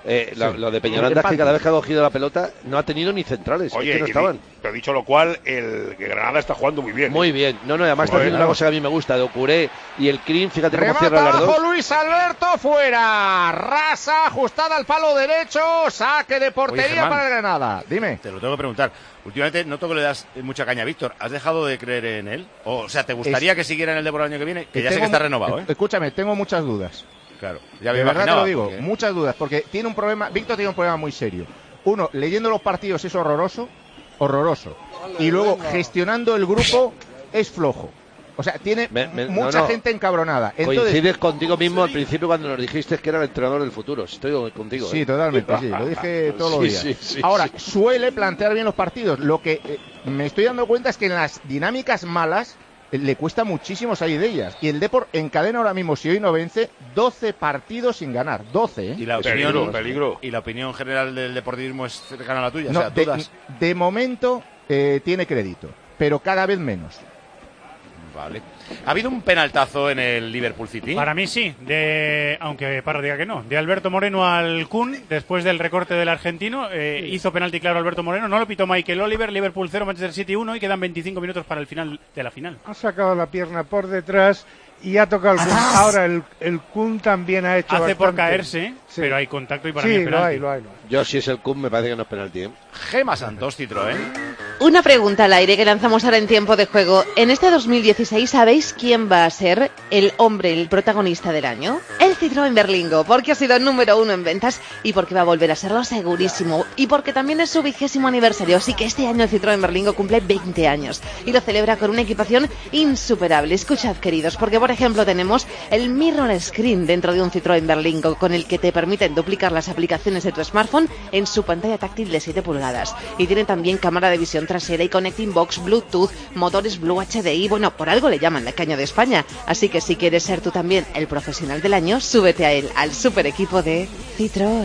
Eh, lo, Sí. lo de Peñaranda es que cada vez que ha cogido la pelota no ha tenido ni centrales. Oye, es que no y estaban. di- pero dicho lo cual, el que Granada está jugando muy bien. Muy bien. No, no, además está Joder, haciendo no. una cosa que a mí me gusta, de Ocuré y el Crin, fíjate cómo cierra Remata las abajo dos. Luis Alberto, fuera. Rasa, ajustada al palo derecho. Saque de portería Oye, Germán, para el Granada. Dime. Te lo tengo que preguntar. Últimamente noto que le das mucha caña a Víctor. ¿Has dejado de creer en él? O, o sea, ¿te gustaría Es- que siguiera en el Depor el año que viene? Que ya sé Tengo que está mu- renovado, ¿eh? Escúchame, tengo muchas dudas. Claro, ya me de verdad te imaginaba, lo digo, porque- muchas dudas, porque tiene un problema, Víctor tiene un problema muy serio. Uno, leyendo los partidos es horroroso, horroroso. Y luego, gestionando el grupo es flojo. O sea, tiene Me- me- mucha no, no. gente encabronada. Entonces, Coincides contigo mismo al principio cuando nos dijiste que era el entrenador del futuro. Estoy contigo. sí, ¿eh? totalmente, sí, lo dije todos los Sí, días. sí, sí, Ahora, sí. suele plantear bien los partidos. Lo que eh, me estoy dando cuenta es que en las dinámicas malas eh, le cuesta muchísimo salir de ellas. Y el Depor encadena ahora mismo, si hoy no vence, doce partidos sin ganar. doce, ¿eh? Y la Peligro, opinión, peligro. Y la opinión general del deportivismo es cercana a la tuya. No, o sea, de, todas. de momento eh, tiene crédito, pero cada vez menos. Vale. ¿Ha habido un penaltazo en el Liverpool City? Para mí sí, de aunque Parra diga que no, de Alberto Moreno al Kun, después del recorte del argentino, eh, hizo penalti claro Alberto Moreno, no lo pitó Michael Oliver, Liverpool cero, Manchester City uno y quedan veinticinco minutos para el final de la final. Ha sacado la pierna por detrás y ha tocado el Kun. Ahora el, el Kun también ha hecho Hace por bastante. caerse, Sí. pero hay contacto y para Sí, mí es lo penalti. hay, lo hay, lo hay. Yo, si es el Cum, me parece que no es penalti. ¿eh? Gema Santos, Citroën. Una pregunta al aire que lanzamos ahora en tiempo de juego. En este dos mil dieciséis, ¿sabéis quién va a ser el hombre, el protagonista del año? El Citroën Berlingo, porque ha sido número uno en ventas y porque va a volver a serlo segurísimo. Y porque también es su vigésimo aniversario, así que este año el Citroën Berlingo cumple veinte años y lo celebra con una equipación insuperable. Escuchad, queridos, porque por ejemplo tenemos el Mirror Screen dentro de un Citroën Berlingo, con el que te permiten duplicar las aplicaciones de tu smartphone en su pantalla táctil de siete pulgadas. Y tiene también cámara de visión trasera y connecting box, Bluetooth, motores Blue H D I. Bueno, por algo le llaman la caña de España. Así que si quieres ser tú también el profesional del año, súbete a él, al super equipo de Citroën.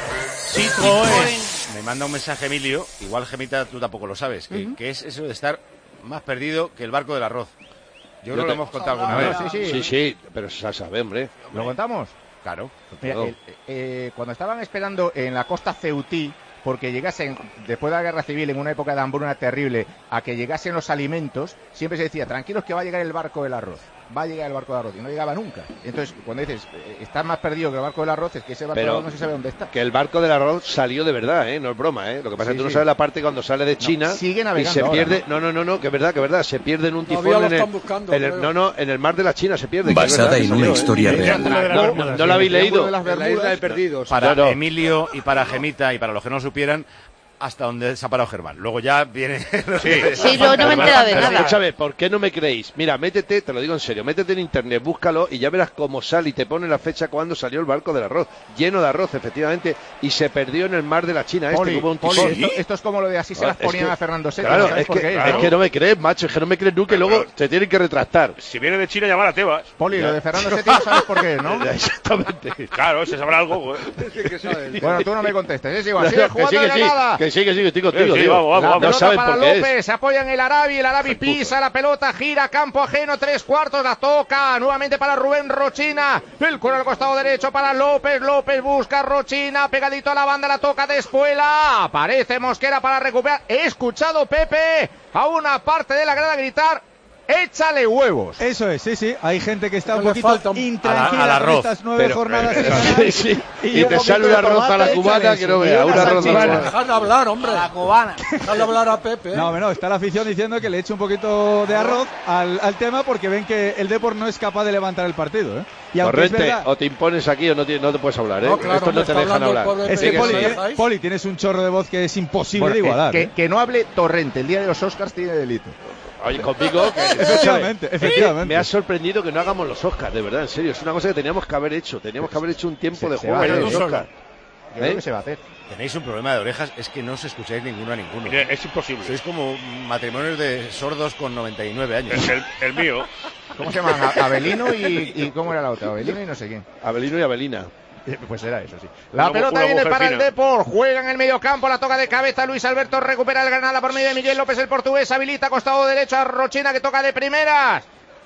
Citroën. Me manda un mensaje Emilio, igual Gemita tú tampoco lo sabes, que, Ujú. que es eso de estar más perdido que el barco del arroz. Yo, Yo creo que te- lo hemos contado alguna vez. Sí, sí. Sí, sí, pero se sabe, hombre. ¿Lo contamos? Claro. Mira, Claro. el- eh, cuando estaban esperando en la costa ceutí, porque llegasen, después de la guerra civil, en una época de hambruna terrible, a que llegasen los alimentos, siempre se decía, tranquilos que va a llegar el barco del arroz. Va a llegar el barco del arroz. Y no llegaba nunca. Entonces, cuando dices, eh, estás más perdido que el barco del arroz, es que ese barco del Pero arroz no se sabe dónde está. que el barco del arroz salió de verdad, ¿eh? No es broma, ¿eh? Lo que pasa es Sí, que tú no sí. sabes la parte cuando sale de China sigue y navegando se ahora, pierde. ¿no? no, no, no, que es verdad, que es verdad. Se pierde en un Todavía tifón lo en el, están buscando, en el- creo. no, no, en el mar de la China se pierde. que es Basada verdad, en que una salió. historia Sí, real. No, no la habéis leído. de las La isla Bermudas. de perdidos. Para No, no. Emilio y para Gemita y para los que no lo supieran, hasta donde se ha parado Germán. Luego ya viene... Sí, yo no me he enterado de Pero nada. escúchame, ¿por qué no me creéis? Mira, métete, te lo digo en serio, métete en internet, búscalo y ya verás cómo sale y te pone la fecha cuando salió el barco del arroz. Lleno de arroz, efectivamente, y se perdió en el mar de la China. Poli, este como un Poli, tifón. esto, esto es como lo de así se Ah, las es ponían que- a Fernando sexto. Claro, ¿no sabes es por que, qué? es que no me crees, macho, es que no me crees nunca y luego te tienen que retractar. Si viene de China, llamar a Tebas. Poli, lo de Fernando sexto no sabes por qué, ¿no? Exactamente. Claro, se sabrá algo. güey. Bueno, tú no me contestes, es igual. Que Sigue sí, jugando que el sí, Granada. que sí, que sí, que estoy contigo, Sí, sí, tío. vamos, vamos, La vamos. No pelota saben para por qué López, es. se apoya en el Arabi, el Arabi pisa la pelota, gira, campo ajeno, tres cuartos, la toca, nuevamente para Rubén Rochina, el cuero al costado derecho para López, López busca a Rochina, pegadito a la banda, la toca de Espuela, aparece Mosquera para recuperar, he escuchado Pepe a una parte de la grada gritar, échale huevos. Eso es, sí, sí. Hay gente que está un Le poquito falta un- intranquila al con arroz. estas nueve Pero- jornadas. pero- semanales. sí, sí. Y Y un te poquito sale de un arroz tomate, a la échale cubana eso. que no Y vea, una un arroz a la salchicha. cubana. Dejad de hablar, hombre. La cubana. Dejad de hablar a Pepe. ¿eh? No, no, está la afición diciendo que le eche un poquito de arroz al, al tema porque ven que el Depor no es capaz de levantar el partido, ¿eh? Y aunque es Correcte, verdad, o te impones aquí o no te, no te puedes hablar, ¿eh? No, claro, Estos no me te está dejan hablando el hablar. pobre es Pepe, que ¿no Poli, me tiene- dejáis? Poli, tienes un chorro de voz que es imposible Bueno, de que- igualar. que, ¿eh? que no hable Torrente, el día de los Oscars tiene delito. Oye, conmigo, que- Efectivamente, ¿sabes? efectivamente. Me ha sorprendido que no hagamos los Oscars, de verdad, en serio. Es una cosa que teníamos que haber hecho. Teníamos que haber hecho un tiempo Se- de se juego va a en hacer los eso. Oscars. Yo creo ¿Eh? que se va a hacer. Tenéis un problema de orejas, es que no os escucháis ninguno a ninguno. Mira, Es imposible. Sois como matrimonios de sordos con noventa y nueve años. El, el mío. ¿Cómo se llaman? A- Abelino y, y ¿cómo era la otra? Abelino y no sé quién. Abelino y Abelina. Eh, Pues era eso, sí. La Una- pelota una viene mujer para el fina. Depor. Juega en el medio campo. La toca de cabeza. Luis Alberto recupera el Granada por medio de Miguel López, el portugués. Habilita costado derecho a Rochina que toca de primeras.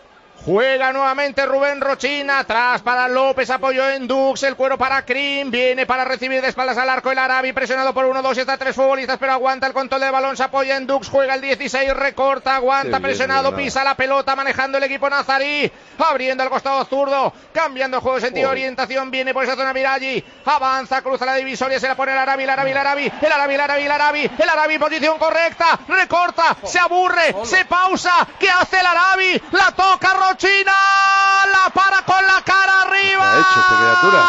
Juega nuevamente Rubén Rochina, atrás para López, apoyo en Dux, el cuero para Krim, viene para recibir de espaldas al arco el Arabi, presionado por uno, dos y hasta tres futbolistas, pero aguanta el control del balón, se apoya en Dux, juega el dieciséis, recorta, aguanta, presionado, pisa la pelota, manejando el equipo nazarí, abriendo al costado zurdo, cambiando el juego de sentido, orientación, viene por esa zona Miraji, avanza, cruza la divisoria, se la pone el Arabi, el Arabi, el Arabi, el Arabi, el Arabi, el Arabi, el Arabi, posición correcta, recorta, se aburre, se pausa, ¿qué hace el Arabi? La toca Rochina. China, la para con la cara arriba. ¿Qué ha hecho esta criatura?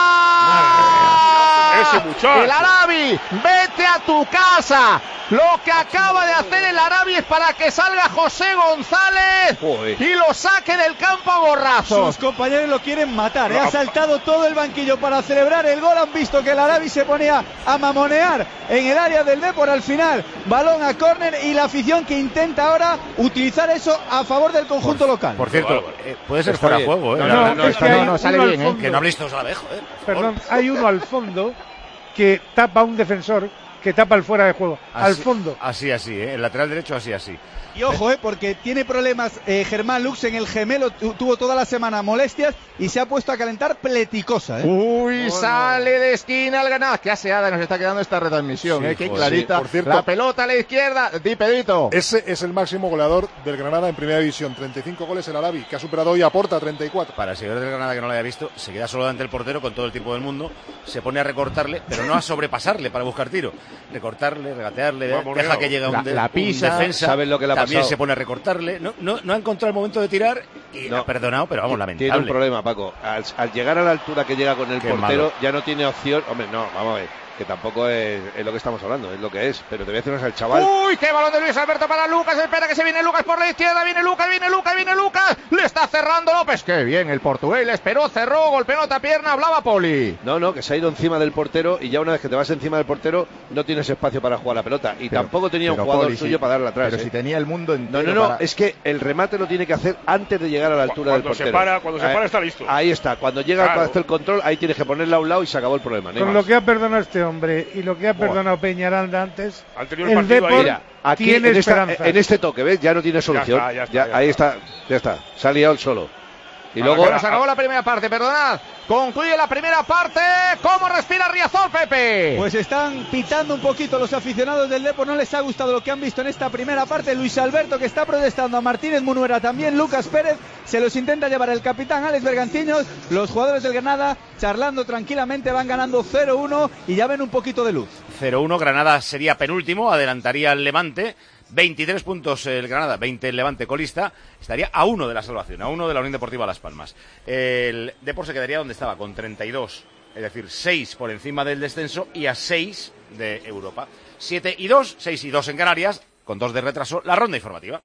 Ese muchacho. El Arabi, vete a tu casa. Lo que acaba de hacer el Arabi es para que salga José González Joder. y lo saque del campo a gorrazos. Sus compañeros lo quieren matar, ¿eh? Ha saltado todo el banquillo para celebrar el gol. Han visto que el Arabi se ponía a mamonear en el área del Depor al final. Balón a córner y la afición que intenta ahora utilizar eso a favor del conjunto por, local. Por cierto, eh, puede ser fuera de juego, ¿eh? No, no, no, no, es que no, no sale bien, ¿eh? Que no habléis todos a la vez, joder. Perdón, hay uno al fondo que tapa a un defensor, que tapa el fuera de juego, así, al fondo. Así, así, ¿eh? El lateral derecho así, así. Y ojo, eh, porque tiene problemas eh, Germán Lux en el gemelo, tu, tuvo toda la semana molestias y se ha puesto a calentar pleticosa. ¿eh? Uy, oh, sale no. de esquina el Granada. Qué aseada nos está quedando esta retransmisión, sí, eh, qué clarita. Sí, por cierto, la pelota a la izquierda, Di Pedrito. Ese es el máximo goleador del Granada en primera división, treinta y cinco goles el Arabi, que ha superado hoy a Porta, treinta y cuatro. Para el seguidor del Granada que no lo haya visto, se queda solo ante el portero con todo el tiempo del mundo, se pone a recortarle, pero no a sobrepasarle para buscar tiro. Recortarle, regatearle, Vamos, deja que llegue un, de, la, la pisa, un defensa, ¿sabes lo que le ha también pasado? Se pone a recortar. No, no, no ha encontrado el momento de tirar y no ha perdonado, pero vamos, lamentable. Tiene un problema, Paco. Al, al llegar a la altura que llega con el Qué portero, malo. ya no tiene opción. Hombre, no, vamos a ver. Que tampoco es, es lo que estamos hablando, es lo que es. Pero te voy a decir una cosa, el chaval. Uy, qué balón de Luis Alberto para Lucas. Espera que se viene Lucas por la izquierda. Viene Lucas, viene Lucas, viene Lucas. Le está cerrando López. Qué bien el portugués. Le esperó, cerró, golpeó otra pierna. Hablaba Poli. No, no, que se ha ido encima del portero. Y ya una vez que te vas encima del portero, no tienes espacio para jugar la pelota. Y pero, tampoco tenía un jugador Poli, suyo sí, para darle atrás. Pero ¿eh? si tenía el mundo entero. No, no, no. Para... Es que el remate lo tiene que hacer antes de llegar a la altura cuando del portero. Se para, cuando se para, está listo. Ahí está. Cuando llega claro. a hacer el control, ahí tienes que ponerla a un lado y se acabó el problema. Con lo que ha perdonado este hombre y lo que ha perdonado Peñaranda antes, el, el Depor aquí tiene en, esta, esperanza. en este toque, ¿ves? Ya no tiene solución. Ya está, ya está, ya, ya ahí está. está, ya está. Se ha liado el solo. Y a luego se acabó la primera parte, perdonad. Concluye la primera parte. ¿Cómo respira Riazor, Pepe? Pues están pitando un poquito los aficionados del Depor. No les ha gustado lo que han visto en esta primera parte. Luis Alberto, que está protestando, a Martínez Munuera también, Lucas Pérez. Se los intenta llevar el capitán Alex Bergantiños. Los jugadores del Granada charlando tranquilamente, van ganando cero uno y ya ven un poquito de luz. cero uno, Granada sería penúltimo, adelantaría al Levante. veintitrés puntos el Granada, veinte el Levante colista, estaría a uno de la salvación, a uno de la Unión Deportiva Las Palmas. El Depor se quedaría donde estaba, con treinta y dos, es decir, seis por encima del descenso y a seis de Europa. siete y dos, seis y dos en Canarias, con dos de retraso, la ronda informativa.